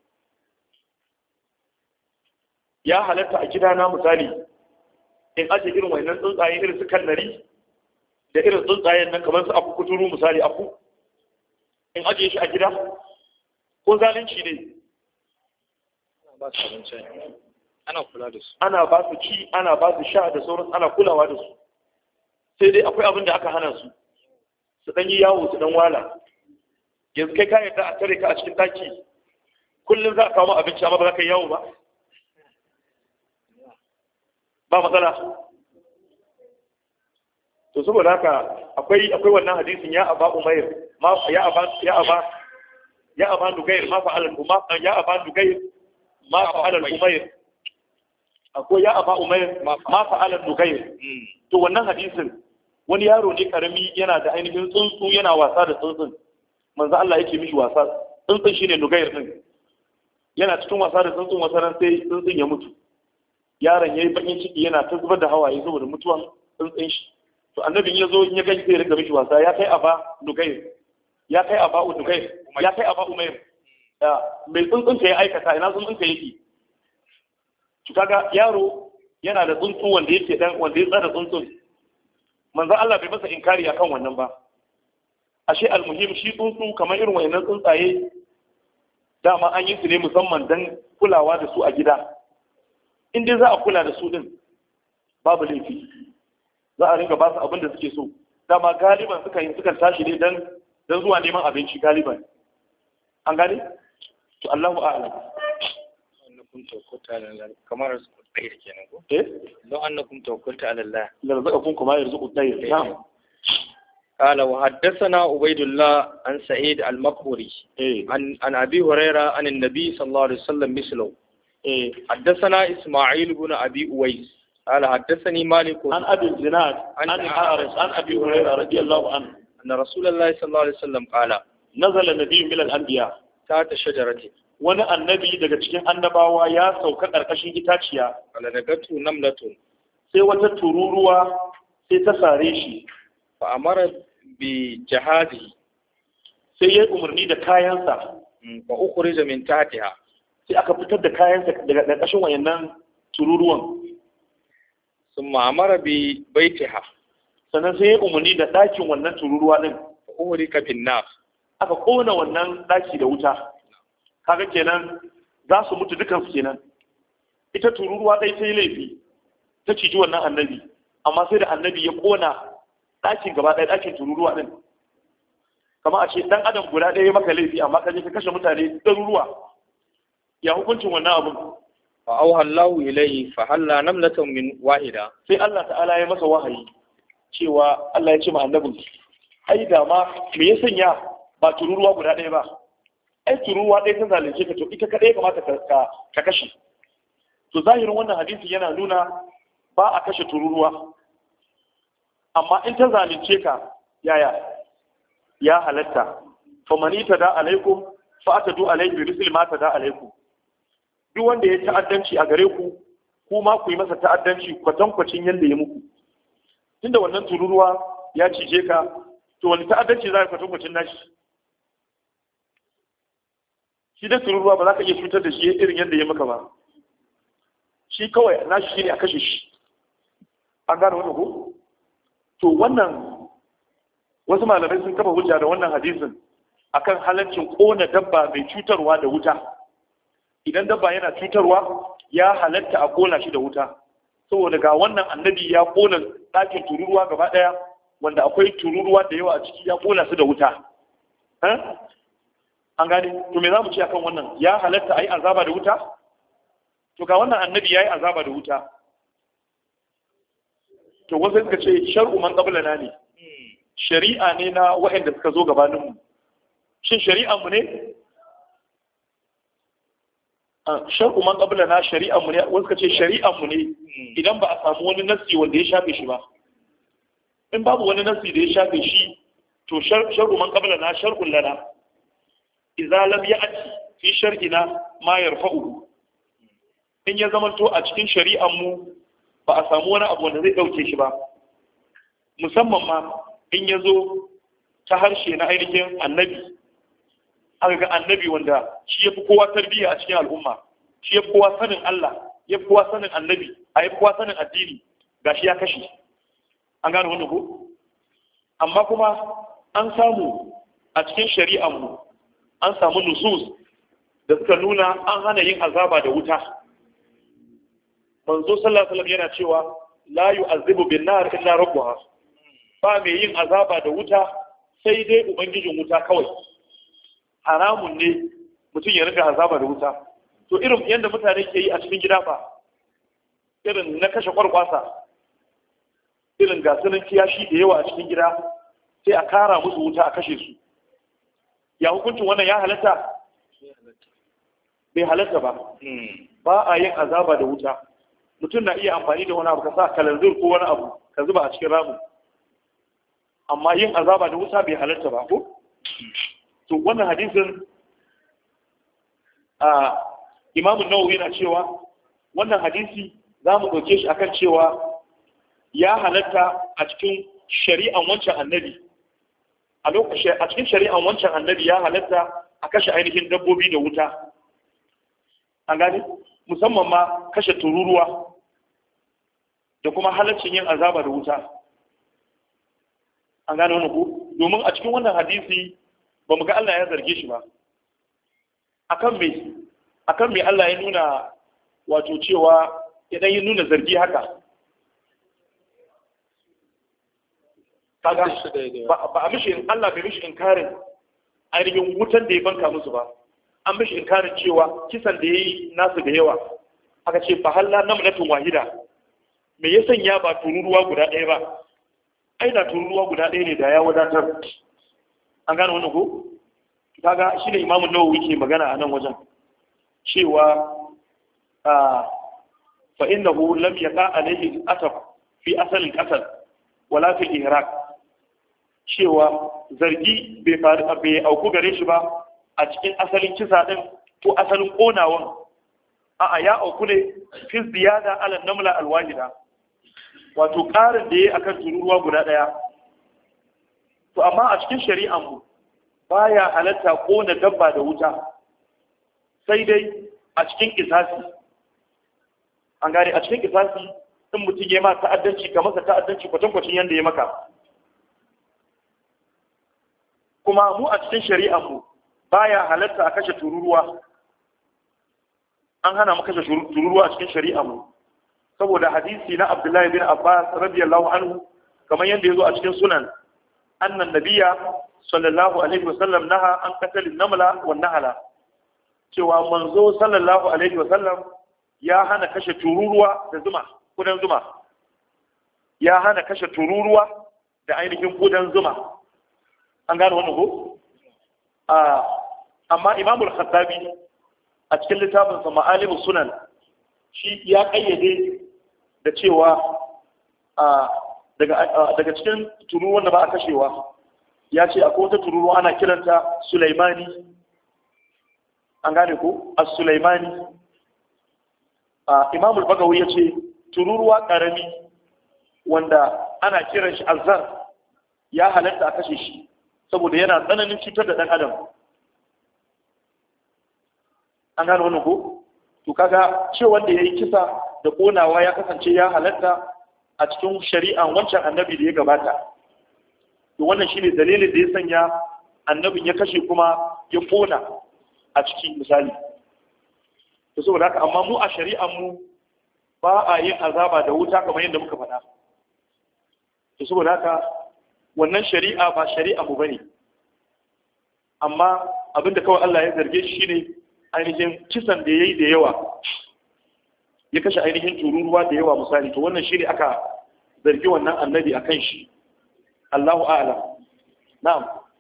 ya halatta a gidana misali in ajiye irin wayannan tsuntsaye irin su kannari da irin tsuntsayen nan kamar su aku kuturu misali aku in ajiye shi a gida ko zalunci ne ba su abinci ana kula da su ana ba su ci ana ba su sha da sauran ana kulawa da su sai dai akwai abin da aka hana su su dan yi yawo su dan wala yanzu kai ka yarda a tare ka a cikin daki kullum za a kawo abinci amma ba za ka yi yawo ba ba matsala to saboda haka akwai akwai wannan hadisin ya aba umair ma ya aba ya aba ya aba nugair ma fa'ala ma ya aba nugair ma fa'ala umair akwai ya aba umair ma fa'ala nugair to wannan hadisin wani yaro ne karami yana da ainihin tsuntsu yana wasa da tsuntsun manzo Allah yake mishi wasa tsuntsun shine nugair din yana cikin wasa da tsuntsun wasaran sai tsuntsun ya mutu yaron yayi bakin ciki yana ta zubar da hawaye saboda mutuwan tsuntsun shi to annabin ya zo in ya gani sai ya mishi wasa ya kai aba nugair ya kai aba nugair ya kai aba umair mai tsuntsun ka ya aikata ina tsuntsun ka yake to kaga yaro yana da tsuntsu wanda yake dan wanda ya tsara tsuntsun manzo Allah bai masa inkari akan wannan ba ashe almuhim shi tsuntsu kamar irin wayannan tsuntsaye dama an yi su ne musamman dan kulawa da su a gida in dai za a kula da su din babu laifi za a ringa ba su abin da suke so dama galiban suka yi suka tashi ne dan dan zuwa neman abinci galiban an gane to Allahu a'lam annakum tawakkalta ala Allah kamar su tsaye kenan ko eh law annakum tawakkalta ala Allah la razaqakum kama yarzuqu at-tayr na'am قال وحدثنا عبيد الله عن سعيد المقبري إيه؟ عن عن ابي هريره عن النبي صلى الله عليه وسلم مثله إيه؟ حدثنا اسماعيل بن ابي اويس قال حدثني مالك عن ابي الزناد عن الاعرج عن ابي هريره رضي الله عنه ان رسول الله صلى الله عليه وسلم قال نزل النبي من الانبياء تحت شجره wani annabi daga cikin annabawa ya sauka karkashin itaciya alanagatu namlatun sai wata tururuwa sai ta sare shi fa amara bi jihadi sai ya umarni da kayansa fa ukhrija min tahtiha sai aka fitar da kayansa daga ƙarƙashin wayannan tururuwan summa amara bi baitiha sannan sai ya umarni da ɗakin wannan tururuwa din fa uhrika bin nar aka kona wannan ɗaki da wuta kaga kenan za su mutu dukan su kenan ita tururuwa dai sai laifi ta ciji wannan annabi amma sai da annabi ya kona ɗakin gaba ɗaya ɗakin tururuwa ɗin kama a ce ɗan adam guda ɗaya maka laifi amma ka je ka kashe mutane ɗaruruwa ya hukuncin wannan abin fa auha Allahu ilayhi fa halla namlatan min wahida sai Allah ta'ala ya masa wahayi cewa Allah ya ce ma annabin ai da ma me ya sanya ba tururuwa guda ɗaya ba ai tururuwa ɗaya ta zalunce ka to ita kaɗai kamata ka ka kashe to zahirin wannan hadisi yana nuna ba a kashe tururuwa amma in ta zalunce ka yaya ya halatta fa mani tada alaikum fa atadu alaihi bi misli ma tada alaikum duk wanda ya ta'addanci a gare ku kuma ku yi masa ta'addanci kwatankwacin yanda ya muku tunda wannan tururuwa ya cije ka to wani ta'addanci za ka kwatankwacin nashi shi da tururuwa ba za ka iya cutar da shi irin yadda ya maka ba shi kawai nashi shi ne a kashe shi an gane wani ko to wannan wasu malamai sun kafa hujja da wannan hadisin akan halaccin kona dabba mai cutarwa da wuta idan dabba yana cutarwa ya halatta a kona shi da wuta saboda ga wannan annabi ya kona ɗakin tururuwa gaba ɗaya wanda akwai tururuwa da yawa a ciki ya kona su da wuta an gane to me za mu ce akan wannan ya halatta a yi azaba da wuta to ga wannan annabi ya yi azaba da wuta to wasu suka ce shar'u man qablana ne shari'a ne na waɗanda suka zo gabanin mu shin shari'an mu ne shar'u man qablana shari'an mu ne wasu suka ce shari'an mu ne idan ba a samu wani nasi wanda ya shafe shi ba in babu wani nasi da ya shafe shi to shar'u man qablana shar'un lana idza lam ya'ti fi shar'ina ma yarfa'u in ya zamanto a cikin shari'an mu ba a samu wani abu wanda zai ɗauke shi ba musamman ma in ya zo ta harshe na ainihin annabi aka ga annabi wanda shi ya fi kowa tarbiyya a cikin al'umma shi ya fi kowa sanin Allah ya fi kowa sanin annabi a ya fi kowa sanin addini ga shi ya kashe an gane wanda ko amma kuma an samu a cikin shari'anmu an samu nusus da suka nuna an hana yin azaba da wuta. Manzo sallallahu alaihi wasallam yana cewa la yu'azzibu bin nar illa rabbuha, ba mai yin azaba da wuta sai dai ubangijin wuta kawai. Haramun ne mutum ya riga azaba da wuta. To irin yadda mutane ke yi a cikin gida ba, irin na kashe kwarkwasa, irin gasunan kiyashi da yawa a cikin gida, sai a kara musu wuta a kashe su. Ya hukuncin wannan ya halatta? Bai halatta ba. Ba a yin azaba da wuta. Mutum na iya amfani da wani abu, ka sa kalanzir ko wani abu ka zuba a cikin ramu, amma yin azaba da wuta bai halatta ba ko? To wannan hadisin a Imam Nawawi yana cewa wannan hadisi za mu ɗauke shi akan cewa ya halatta a cikin shari'an wancan annabi. A lokacin a cikin shari'an wancan annabi ya halatta a kashe ainihin dabbobi da wuta. An gane? Musamman ma kashe tururuwa da kuma halaccin yin azaba da wuta. An gane wani ku? Domin a cikin wannan hadisi ba mu ga Allah ya zarge shi ba. Akan me? Akan me Allah ya nuna wato cewa idan ya nuna zargi haka? Kaga ba a mishi Allah bai mishi inkarin ainihin wutan da ya banka musu ba. An mishi inkarin cewa kisan da ya yi nasu da yawa. Aka ce fa halla namlatun wahida. Me ya sanya ba tururuwa guda ɗaya ba? Ai da tururuwa guda ɗaya ne da ya wadatar. An gane wannan ko? Kaga shi ne Imam Nawawi ke magana a nan wajen. Cewa fa innahu lam yaqa alayhi asaf fi asalin qatl wala fi ihraq. Cewa zargi bai faru bai auku gare shi ba a cikin asalin kisa din ko asalin konawan. A'a ya auku ne fi ziyada ala namla alwahida. Wato ƙarin da yayi akan tururuwa guda ɗaya. To amma a cikin shari'an mu baya halatta kona dabba da wuta. Sai dai a cikin kisasi. An gane a cikin kisasi in mutum ya ma ta'addanci ka masa ta'addanci kwatankwacin yanda ya maka. Kuma mu a cikin shari'an mu baya halatta a kashe tururuwa. An hana mu kashe tururuwa a cikin shari'an mu. Saboda hadisi na Abdullahi bin Abbas radiyallahu anhu kamar yanda yazo a cikin sunan annan nabiyya sallallahu alaihi wasallam naha an qatl namla wan nahala. Cewa manzo sallallahu alaihi wasallam ya hana kashe tururuwa da zuma, kudan zuma. Ya hana kashe tururuwa da ainihin kudan zuma. An gane wannan ko? A amma Imam al-Khattabi a cikin littafin sa Ma'alimus Sunan shi ya kayyade da cewa a daga daga cikin tururuwan da ba a kashewa ya ce akwai wata tururuwa ana kiranta Sulaimani. An gane ko? As-Sulaimani. a Imam al-Bagawi ya ce tururuwa karami wanda ana kiran shi Azzar ya halatta a kashe shi saboda yana tsananin cutar da dan adam. An gane wannan ko? To kaga ce wanda yayi kisa da konawa ya kasance ya halatta a cikin shari'an wancan annabi da ya gabata. To wannan shine dalilin da ya sanya annabin ya kashe kuma ya kona a cikin misali. To saboda haka amma mu a shari'an mu ba a yin azaba da wuta kamar yadda muka faɗa. To saboda haka wannan shari'a ba shari'a mu bane. Amma abinda kawai Allah ya zarge shi shine ainihin kisan da yayi da yawa. Ya kashe ainihin tururuwa da yawa misali. To wannan shine aka zargi wannan annabi akan shi. Allahu a'lam. Na'am.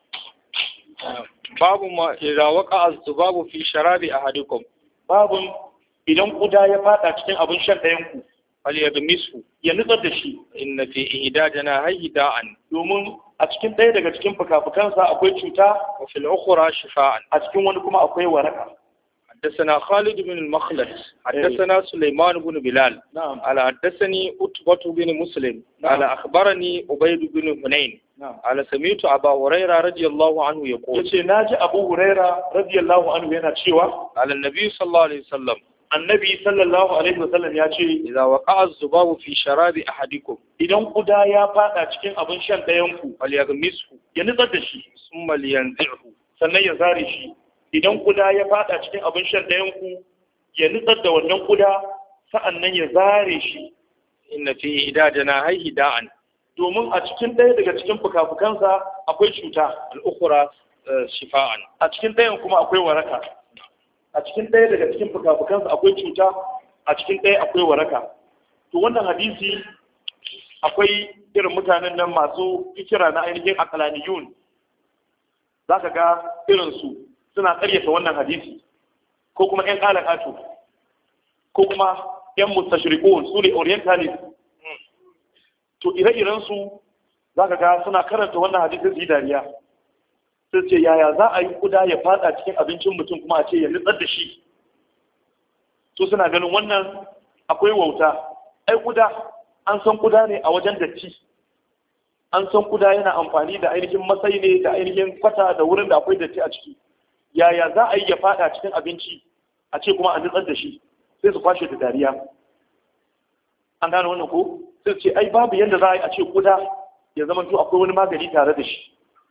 Babu ma idza waqa az-zubabu fi sharabi ahadikum. Babu idan kuda ya fada cikin abin shan ɗayan ku fal yadmisu ya nutsar da shi. Inna fi ihdajana hayda'an. Domin a cikin ɗaya daga cikin fukafukansa akwai cuta wa fil ukhra shifaan. A cikin wani kuma akwai waraka. حدثنا خالد بن المخلد حدثنا سليمان بن بلال نعم على حدثني أتبة بن مسلم نعم. على أخبرني عبيد بن هنين نعم على سمعت أبا هريرة رضي الله عنه يقول yace naji Abu Huraira radiyallahu anhu yana cewa على النبي صلى الله عليه وسلم annabi sallallahu alaihi wasallam ya ce idza waqa'a az-zubabu fi sharabi ahadikum idan kuda ya fada cikin abin shan ɗayan ku falyaghmishu ya nutsar da shi thumma liyanzi'hu sannan ya zare shi idan kuda ya fada cikin abin shan ɗayan ku ya nutsar da wannan kuda sa'annan ya zare shi inna fi idadana hayhi da'an domin a cikin ɗaya daga cikin fukafukansa akwai cuta al-ukhra shifa'an a cikin ɗayan kuma akwai waraka a cikin ɗaya daga cikin fukafukansa akwai cuta a cikin ɗaya akwai waraka to wannan hadisi akwai irin mutanen nan masu fikira na ainihin akalaniyun za ka ga irinsu suna ƙaryata wannan hadisi ko kuma ‘yan ƙalaƙato ko kuma ‘yan mustashriqun su ne orientalist to ire-irensu za ka ga suna karanta wannan hadisi su yi dariya sai ce yaya za a yi kuda ya fada cikin abincin mutum kuma a ce ya nutsar da shi to suna ganin wannan akwai wauta ai kuda an san kuda ne a wajen datti an san kuda yana amfani da ainihin masai ne da ainihin kwata da wurin da akwai datti a ciki yaya za a yi ya fada cikin abinci a ce kuma a nutsar da shi sai su kwashe da dariya an gane wannan ko sai ce ai babu yadda za a yi a ce kuda ya zama to akwai wani magani tare da shi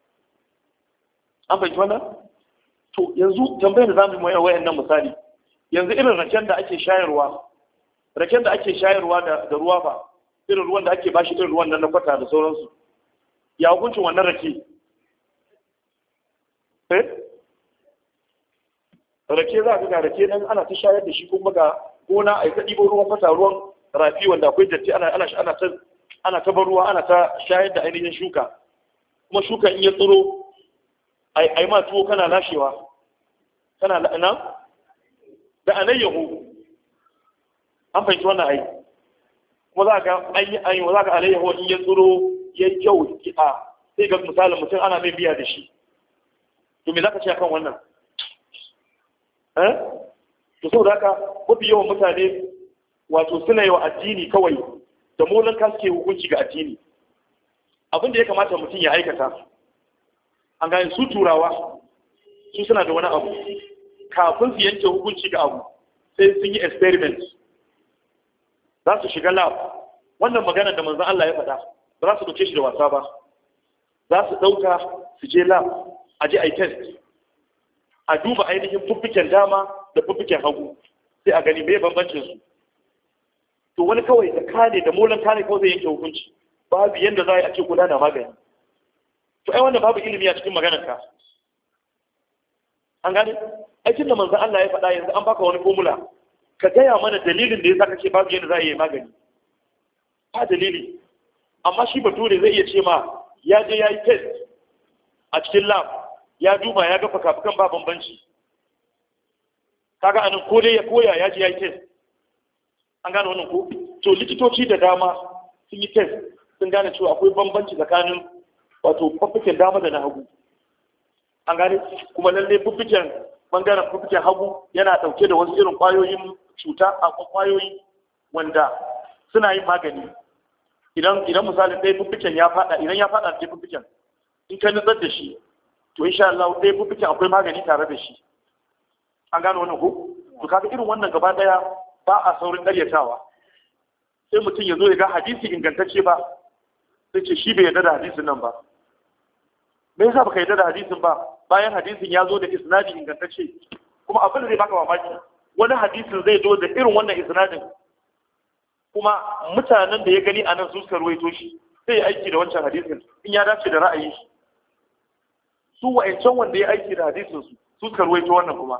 an fahimci wannan to yanzu tambayar da zamu yi wayan nan misali yanzu irin raken da ake shayarwa raken da ake shayarwa da, da ruwa ba irin ruwan da ake bashi irin ruwan nan na kwata da sauransu ya hukuncin wannan rake eh rake za ka ga rake nan ana ta shayar da shi kuma ga gona a yi ta ɗibo ruwan kwata ruwan rafi wanda akwai datti ana ana ana ta ana ta bar ruwa ana ta shayar da ainihin shuka kuma shuka in ya tsiro ai ma tuwo kana lashewa kana la'ana da alayyahu an fahimci wannan ai kuma za ka an yi an yi za ka alayyahu in ya tsiro ya yi kyau a sai ga misalin mutum ana mai biya da shi to me za ka ce akan wannan eh to saboda haka mafi yawan mutane wato suna yi wa addini kawai da molan ka suke hukunci ga addini abin da ya kamata mutum ya aikata an gane su turawa su suna da wani abu kafin su yanke hukunci ga abu sai sun yi experiment za su shiga lab wannan magana da manzan Allah ya faɗa ba za su ɗauke shi da wasa ba za su ɗauka su je lab a je a yi test a duba ainihin fuffiken dama da fuffiken hagu sai a gani mai bambancin su to wani kawai da kane da molan kane kawai zai yanke hukunci babu yadda za a yi a ce guda na magani to ai wannan babu ilimi a cikin maganar ka an gane aikin da manzon Allah ya faɗa yanzu an baka wani formula ka gaya mana dalilin da yasa kace babu yadda za a yi magani ba dalili amma shi bature zai iya ce ma ya je ya yi test a cikin lab ya duba ya ga fakafukan ba bambanci kaga anan ko dai ya koya ya je ya yi test an gane wannan ko to likitoci da dama sun yi test sun gane cewa akwai bambanci tsakanin wato fuffuken dama da na hagu an gane kuma lalle fuffuken bangaren fuffuken hagu yana dauke da wasu irin kwayoyin cuta a kwayoyi wanda suna yin magani idan idan misalin ɗaya fuffuken ya fada idan ya fada ɗaya fuffuken in ka nutsar da shi to insha Allah ɗaya fuffuken akwai magani tare da shi an gane wannan ko to kaga irin wannan gaba daya ba a saurin ƙaryatawa sai mutum ya zo ya ga hadisi ingantacce ba sai ce shi bai yarda da hadisin nan ba me yasa baka yarda da hadisin ba bayan hadisin ya zo da isnadi ingantacce kuma abin da zai baka mamaki wani hadisin zai zo da irin wannan isnadin kuma mutanen da ya gani a nan su suka ruwaito shi sai ya aiki da wancan hadisin in ya dace da ra'ayin shi su wa'ancan wanda ya aiki da hadisin su su suka ruwaito wannan kuma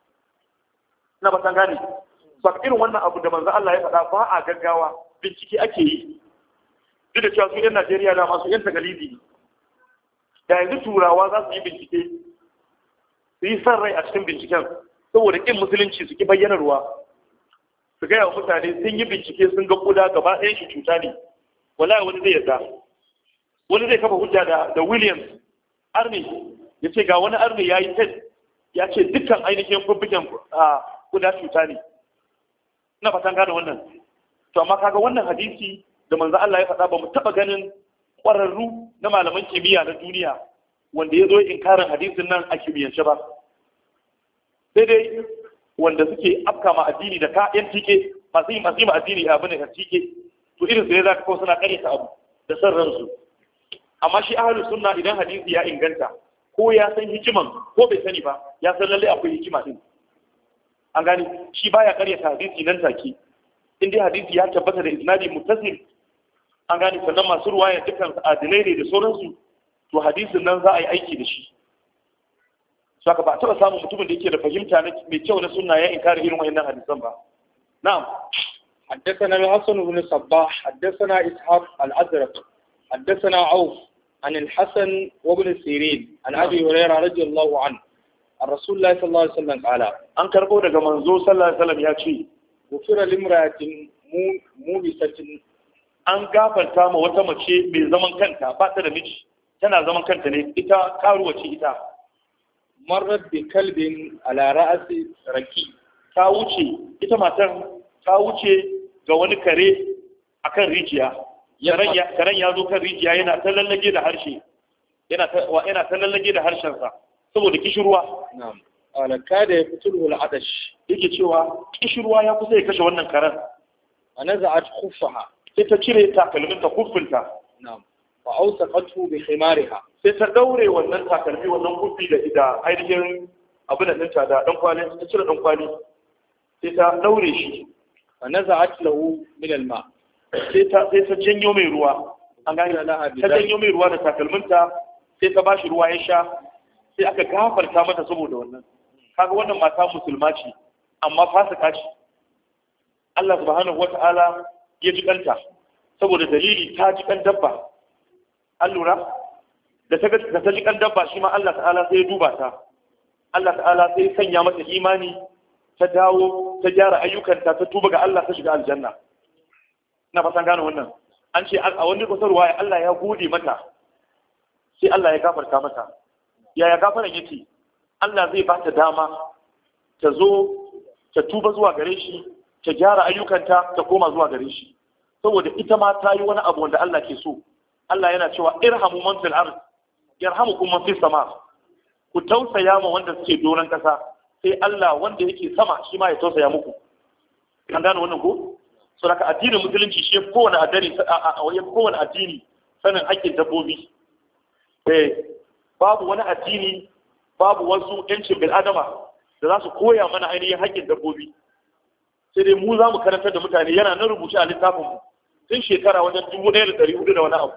ina ba san gane ba irin wannan abu da manzo Allah ya faɗa ba a gaggawa bincike ake yi duk da cewa su yan Najeriya da masu yan tagalibi da yanzu turawa za su yi bincike su yi san rai a cikin binciken saboda kin musulunci su ki bayyanarwa su gaya wa mutane sun yi bincike sun ga kuda gaba ɗayan shi cuta ne wallahi wani zai yarda wani zai kafa hujja da da Williams Army ya ce ga wani Army ya yi test ya ce dukkan ainihin fuffuken kuda cuta ne ina fatan gane wannan to amma kaga wannan hadisi da manzo Allah ya faɗa ba mu taɓa ganin ƙwararru na malaman kimiyya na duniya wanda ya zo inkarin hadisin nan a kimiyyance ba sai dai wanda suke afka ma addini da ka yan tike masu yi masu yi ma addini abin da tike to irin su ne za ka kawo suna karyata abu da san ransu. Amma shi ahlus sunna idan hadisi ya inganta ko ya san hikiman ko bai sani ba ya san lalle akwai hikima din, an gani shi baya karyata hadisi nan take in dai hadisi ya tabbata da isnadi muttasil, an gani sannan masu ruwaya dukkan adilai ne da sauransu, to hadisin nan za a yi aiki da shi. Saka ba a taɓa samun mutumin da yake da fahimta mai kyau na sunna ya inkari irin wayannan hadisan ba. Na'am. حدثنا الحسن بن صباح حدثنا إسحاق الأزرق حدثنا عوف عن الحسن وابن سيرين عن أبي هريرة رضي الله عنه عن رسول الله صلى الله عليه وسلم قال an karbo daga manzo sallallahu alaihi wasallam ya ce gufira limratin mubisatin an gafarta ma wata mace mai zaman kanta ba ta da miji tana zaman kanta ne ita karuwa ce ita marrat bi kalbin ala ra'si raki ta wuce ita matar ta wuce ga wani kare akan rijiya karen ya zo kan rijiya yana ta lallage da harshe yana ta yana ta lallage da harshensa saboda kishirwa. Na'am. Alaka da ya fitul al'adash yake cewa kishirwa ya kusa ya kashe wannan karen. Anaza'at khuffaha sai ta cire takalminta kuffinta. Na'am. Fa awsaqatu bi khimariha sai ta daure wannan takalmi wannan kuffi da ida ainihin abin da dinta da dan kwali ta cire dan kwali sai ta daure shi. Fa naza'at lahu min al-ma sai ta sai ta janyo mai ruwa, an gane ta janyo mai ruwa da takalminta sai ta bashi ruwa ya sha sai aka gafarta mata saboda wannan. Kaga wannan mata musulma ce amma fasika ce. Allah subhanahu wata'ala ya ji kanta saboda dalili ta ji kan dabba. An lura da ta da ta ji kan dabba shi ma Allah ta'ala sai ya duba ta. Allah ta'ala sai ya sanya mata imani ta dawo ta gyara ayyukanta ta tuba ga Allah ta shiga aljanna. Ina fatan gane wannan. An ce a wani kusurwa ya Allah ya gode mata sai Allah ya gafarta mata. Yaya gafaran yake? Allah zai ba ta dama ta zo ta tuba zuwa gare shi, ta gyara ayyukanta ta koma zuwa gare shi. Saboda ita ma ta yi wani abu wanda Allah ke so. Allah yana cewa irhamu man fil ard yarhamukum man fis sama. Ku tausaya ma wanda suke doron kasa sai Allah wanda yake sama shi ma ya tausaya muku. Kan gane wannan ko? So daga addinin musulunci shi yafi kowane addini a yafi kowane addini sanin haƙƙin dabbobi. Eh babu wani addini babu wasu yancin bil'adama da za su koya mana ainihin haƙƙin dabbobi. Sai dai mu za mu karantar da mutane yana nan rubuce a littafinmu tun shekara wajen dubu ɗaya da ɗari hudu da wani abu.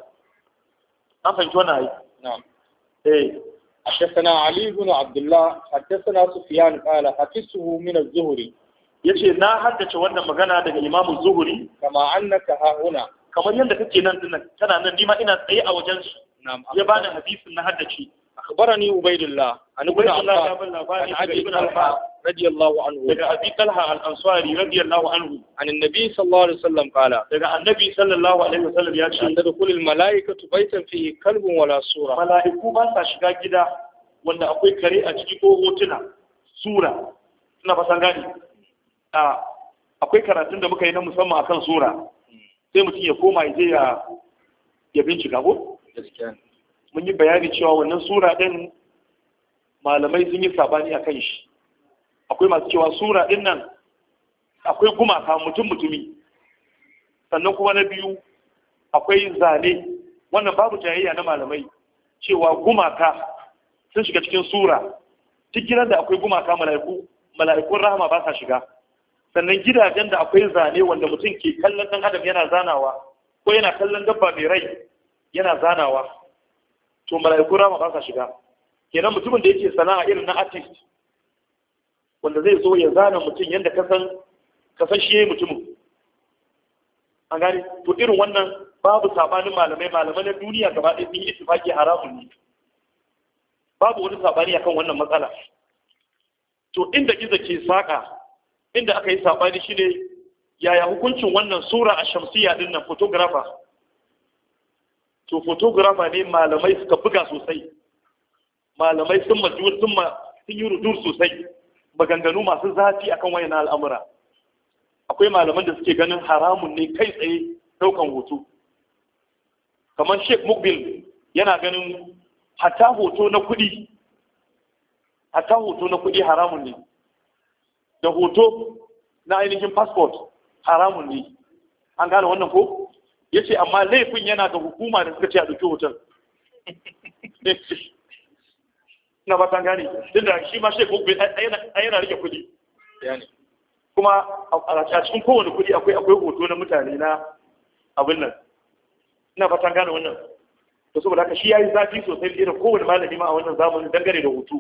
An fahimci wannan ayi. Na'am. Eh. حدثنا علي بن عبد الله حدثنا سفيان قال حفظه من الزهري yace na haddace wannan magana daga Imam Zuhri kama annaka ha huna kamar yadda kake nan dinnan kana nan nima ina tsaye a wajen shi. Na'am. Ya bani hadisin na haddace. أخبرني عبيد الله عن ابن عباس عن أبي طلحة رضي الله عنه daga Abi Talha al-Ansari radiyallahu anhu عن النبي صلى الله عليه وسلم قال daga Annabi sallallahu alaihi wasallam ya ce تدخل الملائكة بيتا فيه كلب ولا صورة mala'iku ba sa shiga gida wanda akwai kare a ciki ko hotuna sura ina fasan gani a akwai karatun da muka yi na musamman akan sura sai mutum ya koma ya je ya ya bincika ko gaskiya mun yi bayani cewa wannan sura din malamai sun yi sabani a kan shi. Akwai masu cewa sura din nan akwai gumaka mutum mutumi sannan kuma na biyu akwai zane wannan babu jayayya na malamai cewa gumaka sun shiga cikin sura. Duk gidan da akwai gumaka mala'iku mala'ikun rahama ba sa shiga. Sannan gidajen da akwai zane wanda mutum ke kallon dan adam yana zanawa ko yana kallon dabba mai rai yana zanawa to mala'ikun rahama ba sa shiga. Kenan mutumin da yake sana'a irin na artist wanda zai zo ya zana mutum yadda kasan kasan shi yayi mutumin an gane to irin wannan babu sabanin malamai malamai na duniya gaba ɗaya sun yi ittifaki haramun ne babu wani sabani akan wannan matsala. To inda gizo ke saka inda aka yi sabani shine yaya hukuncin wannan sura a shamsiya din nan photographer to photographer ne malamai suka buga sosai malamai sun majur sun ma sun yi rudur sosai maganganu masu zafi akan wayannan al'amura. Akwai malaman da suke ganin haramun ne kai tsaye daukan hoto kamar Sheikh Mukbil yana ganin hatta hoto na kuɗi hatta hoto na kuɗi haramun ne da hoto na ainihin passport haramun ne, an gane wannan ko? Ya ce amma laifin yana ga hukuma da suka ce a ɗauki hoton. Na ba ta gane, duk da shi ma shekau a yana rike kuɗi. Kuma a cikin kowane kuɗi akwai akwai hoto na mutane na abin nan. Ina ba ta gane wannan. To saboda haka shi ya yi zafi sosai irin kowane malami ma a wannan zamanin dangane da hoto.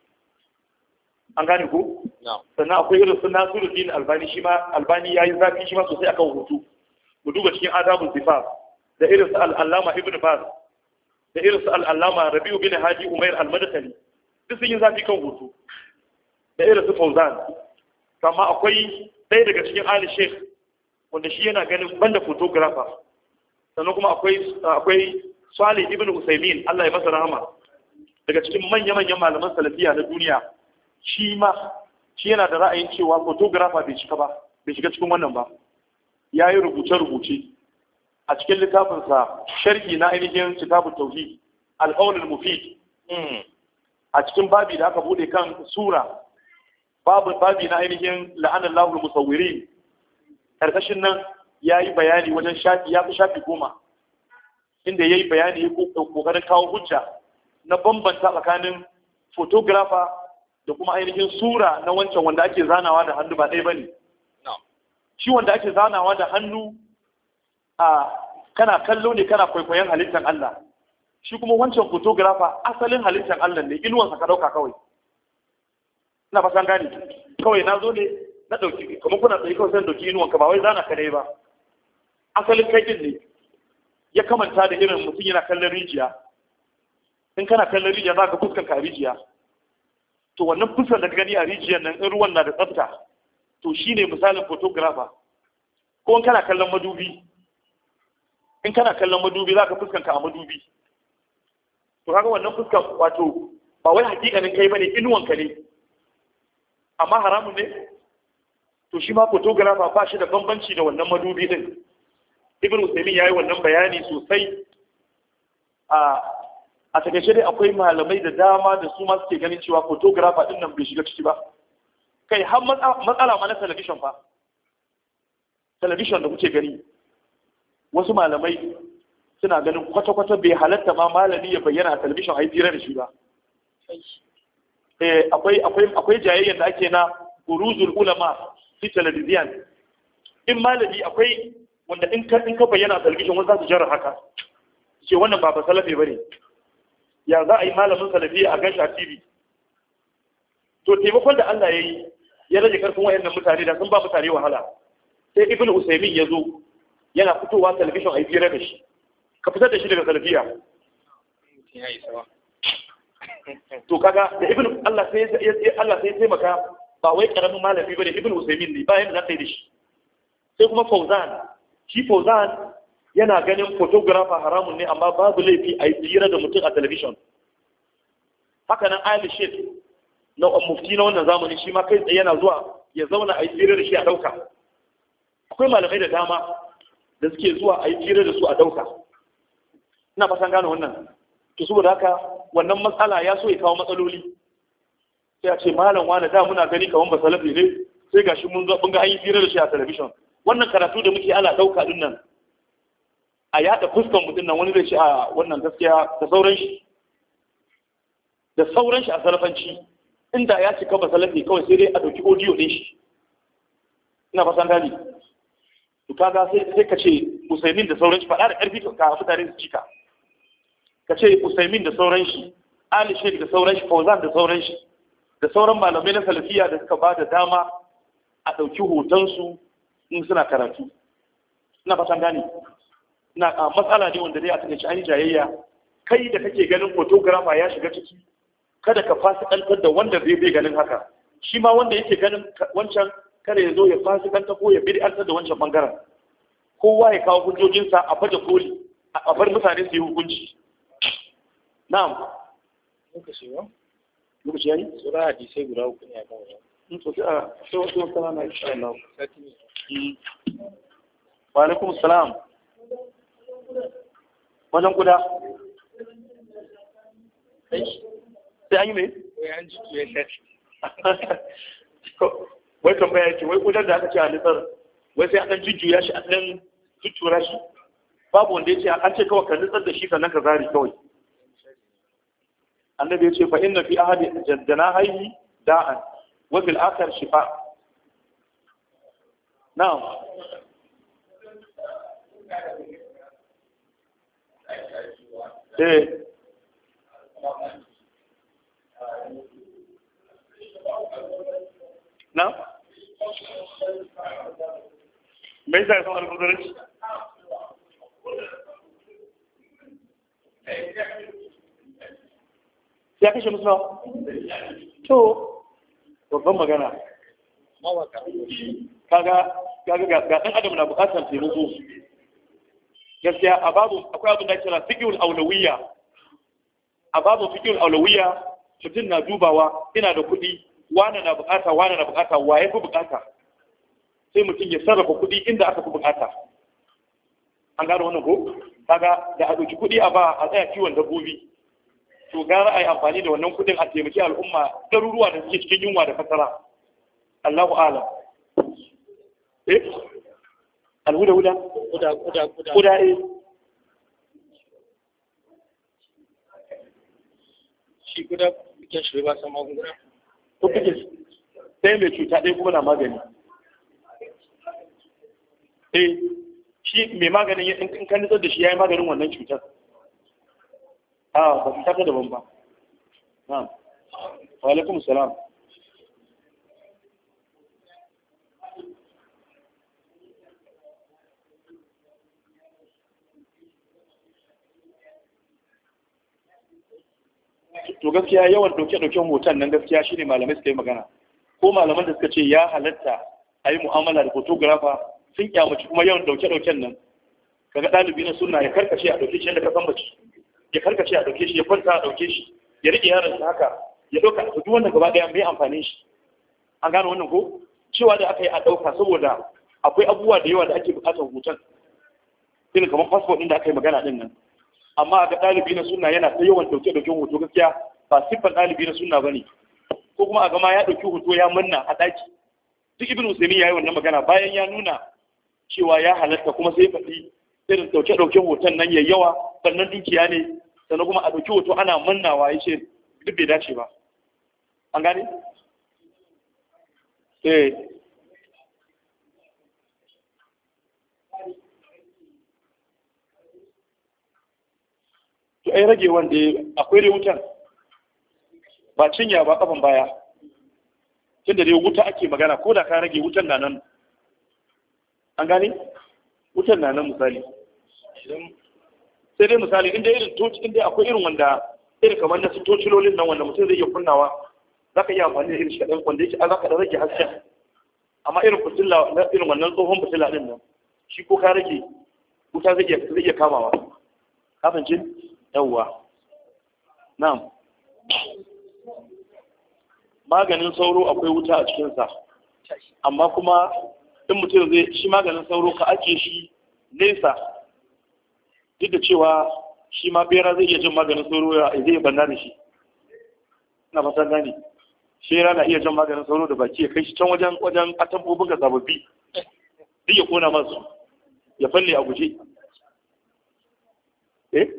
An gane ko? Sannan akwai irin sun Nasiruddin Albani shi ma Albani ya yi zafi shi ma sosai akan hoto. Mu duba cikin adabul zifaf da irin su al'allama Ibn Baz da irin su al'allama Rabi'u bin Hadi Umair al-Madkhali duk sun yi zafi kan hoto da irin su Fauzan. Amma akwai ɗaya daga cikin Ali Sheikh wanda shi yana ganin banda photographer. Sannan kuma akwai akwai Salih ibn Usaimin Allah ya masa rahama daga cikin manya-manyan malaman salafiya na duniya. Shi ma shi yana da ra'ayin cewa photographer bai shiga ba bai shiga cikin wannan ba. Ya yi rubuce-rubuce a cikin littafinsa sharhi na ainihin kitabun tauhid al-qawl mufid a cikin babi da aka bude kan sura babu babi na ainihin la'anar lahul musawwirin karkashin nan ya yi bayani wajen shafi ya fi shafi goma inda ya yi bayani ya kokarin kawo hujja na bambanta tsakanin photographer da kuma ainihin sura na wancan wanda ake zanawa da hannu ba ɗaya ba ne. Shi wanda ake zanawa da hannu a kana kallo ne kana kwaikwayon halittar Allah. Shi kuma wancan photographer asalin halittar Allah ne inuwansa ka ɗauka kawai. Ina fasan gane kawai na zo ne na ɗauki kamar kuna tsaye kawai sai ɗauki inuwanka ba wai zana ka dai ba. Asalin kai ɗin ne ya kamanta da irin mutum yana kallon rijiya. In kana kallon rijiya za ka fuskanka a rijiya. To wannan fuskar da ka gani a rijiyar nan in ruwan na da tsafta to shi ne misalin photographer. Ko in kana kallon madubi in kana kallon madubi za ka fuskanka a madubi. To kaga wannan fuskar wato ba wai hakikanin kai bane inuwanka ne amma haramun ne. To shi ma photographer ba shi da bambanci da wannan madubi din. Ibn Usaymin yayi wannan bayani sosai a a takaice dai akwai malamai da dama da su ma suke ganin cewa photographer din nan bai shiga ciki ba. Kai har matsala ma na television fa. Television da kuke gani wasu malamai suna ganin kwata-kwata bai halatta ma malami ya bayyana a television a yi tsira da shi ba. Eh akwai akwai akwai jayayyen da ake na guruzul ulama fi television. In malami akwai wanda in ka in ka bayyana a television wanda za su jarra haka. Ce wannan ba ba salafi bane. Ya za a yi malamin salafi a gashi a T V. To taimakon da Allah ya yi ya rage karfin wayannan mutane da sun ba mutane wahala. Sai Ibn Usaymin ya zo yana fitowa television a yi fira da shi. Ka fitar da shi daga salafiya. To kaga da Ibn Allah sai Allah sai ya taimaka ba wai karamin malami bane Ibn Usaymin ne ba yanda za ta yi da shi. Sai kuma Fauzan shi Fauzan yana ganin photographer haramun ne amma babu laifi a yi fira da mutum a television. Haka nan Ali Sheikh na mufti na wannan zamani shi ma kai tsaye yana zuwa ya zauna a yi fira da shi a ɗauka. Akwai malamai da dama da suke zuwa a yi fira da su a ɗauka. Ina fasan gane wannan. To saboda haka wannan matsala ya so ya kawo matsaloli. Sai a ce malam wani da muna gani kaman ba salafi ne sai gashi mun zo mun ga an yi fira da shi a television. Wannan karatu da muke ana ɗauka din nan a yada fuskan mutum nan wani zai ce a wannan gaskiya da sauran shi da sauran shi a salafanci inda ya cika ba salafi kawai sai dai a dauki audio din shi ina fasan gani to kaga sai sai ka ce Usaimin da sauran shi faɗa da ƙarfi ka mutane su cika ka ce Usaimin da sauran shi Ali Sheikh da sauran shi Fauzan da sauran shi da sauran malamai na salafiya da suka ba da dama a dauki hoton su in suna karatu ina fasan gani na matsala ne wanda dai a takaice an jayayya kai da kake ganin photographer ya shiga ciki kada ka fasikantar da wanda zai bai ganin haka shi ma wanda yake ganin wancan kada ya zo ya fasikanta ko ya bid'antar da wancan bangaren kowa ya kawo hujjojinsa a baje koli a bar mutane su yi hukunci na'am lokaci ba lokaci yayi sura hadisi guda uku ne a kan wannan in so a so so salama insha Allah wa alaikum assalam wajen kuda sai an yi mai? an ji tuye shafi wai tambaya yake wai kudan da aka ce a nitsar wai sai an jujjuya shi a ɗan jujjura shi babu wanda ya ce an ce kawai ka nitsar da shi sannan ka zari kawai annabi ya ce fa inna fi ahadi jaddana hayyi da'an wa fil akhar shifa na'am eh na me yasa son alƙudurinci ya kashe musu nawa to babban magana kaga kaga ga ɗan adam na buƙatar taimako gaskiya a babu akwai abin da kira fiqhul awlawiyya a babu fiqhul awlawiyya mutum na dubawa ina da kuɗi wane na bukata wane na bukata wa ya fi bukata sai mutum ya sarrafa kuɗi inda aka fi bukata an gano wannan ko kaga da a ɗauki kuɗi a ba a tsaya kiwon dabbobi to gara a yi amfani da wannan kuɗin a taimaki al'umma ɗaruruwa da suke cikin yunwa da fatara Allahu a'lam eh alhuda huda kuda kuda kuda kuda eh shi kuda kike shi ba san magunguna ko kike sai mai cuta ɗaya kuma na magani eh shi mai maganin in kan nitsar da shi ya yi maganin wannan cutar a ba su tafi daban ba na'am wa alaikum salam to gaskiya yawan dauke-dauken hoton nan gaskiya shine malamai suka yi magana ko malaman da suka ce ya halatta a yi mu'amala da photographer sun kyamaci kuma yawan dauke-dauken nan kaga ɗalibi na sunna ya karkace a dauke shi yadda ka san mace ya karkace a dauke shi ya kwanta a dauke shi ya rike yaron shi haka ya dauka to duk wannan gaba daya mai amfani shi an gano wannan ko cewa da aka yi a dauka saboda akwai abubuwa da yawa da ake bukatar hoton irin kamar passport din da aka yi magana din nan amma ga ɗalibi na sunna yana ta yawan dauke-dauken hoto gaskiya ba siffar ɗalibi na sunna bane ko kuma a gama ya dauki hoto ya manna a daki duk ibn Usaymin yayi wannan magana bayan ya nuna cewa ya halatta kuma sai faɗi irin dauke-dauken hoton nan yayi yawa sannan dukiya ne sannan kuma a dauki hoto ana mannawa yace duk bai dace ba an gane eh to ai rage wanda akwai dai wutan ba cinya ba kafan baya tunda dai wuta ake magana ko da ka rage wutan na nan an gane wutan na nan misali sai dai misali inda irin toci inda akwai irin wanda irin kamar na su tocilolin nan wanda mutum zai iya kunnawa za ka iya amfani da irin shi kaɗan wanda yake za ka da rage hasken amma irin fitila na irin wannan tsohon fitila ɗin nan shi ko ka rage wuta zai iya zai iya kamawa kafin jin yawwa na'am maganin sauro akwai wuta a cikinsa amma kuma in mutum zai shi maganin sauro ka ake shi nesa duk da cewa shi ma bera zai iya jin maganin sauro ya zai banna da shi na fatan gani shera na iya jin maganin sauro da baki ya kai shi can wajen wajen atambobin ga sababbi duk ya kona masu ya falle a guje eh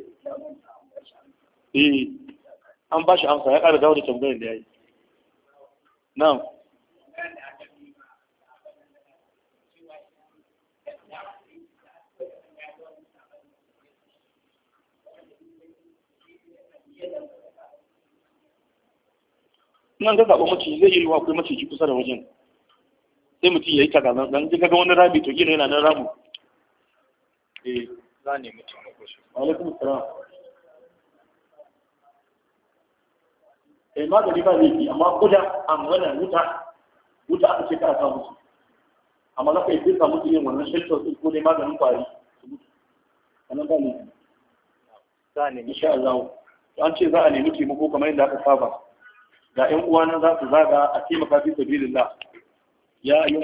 eh an ba shi amsa ya ƙara dawo da tambayar da ya yi na'am nan ga zaɓa maciji zai yi wa akwai maciji kusa da wajen sai mutum ya yi ta gazan dan ga wani rami to gina yana nan ramu eh za ne mutum na kushe alaikum salam eh magani ba laifi amma kuda amma wannan wuta wuta aka ce ka sa musu amma za ka yi fesa musu yin wannan shelter din ko dai maganin kwari su mutu wannan ba laifi za ne insha Allah an ce za a nemi taimako kamar yadda aka saba ga ƴan uwa nan za su zaga a taimaka fi sabilillah ya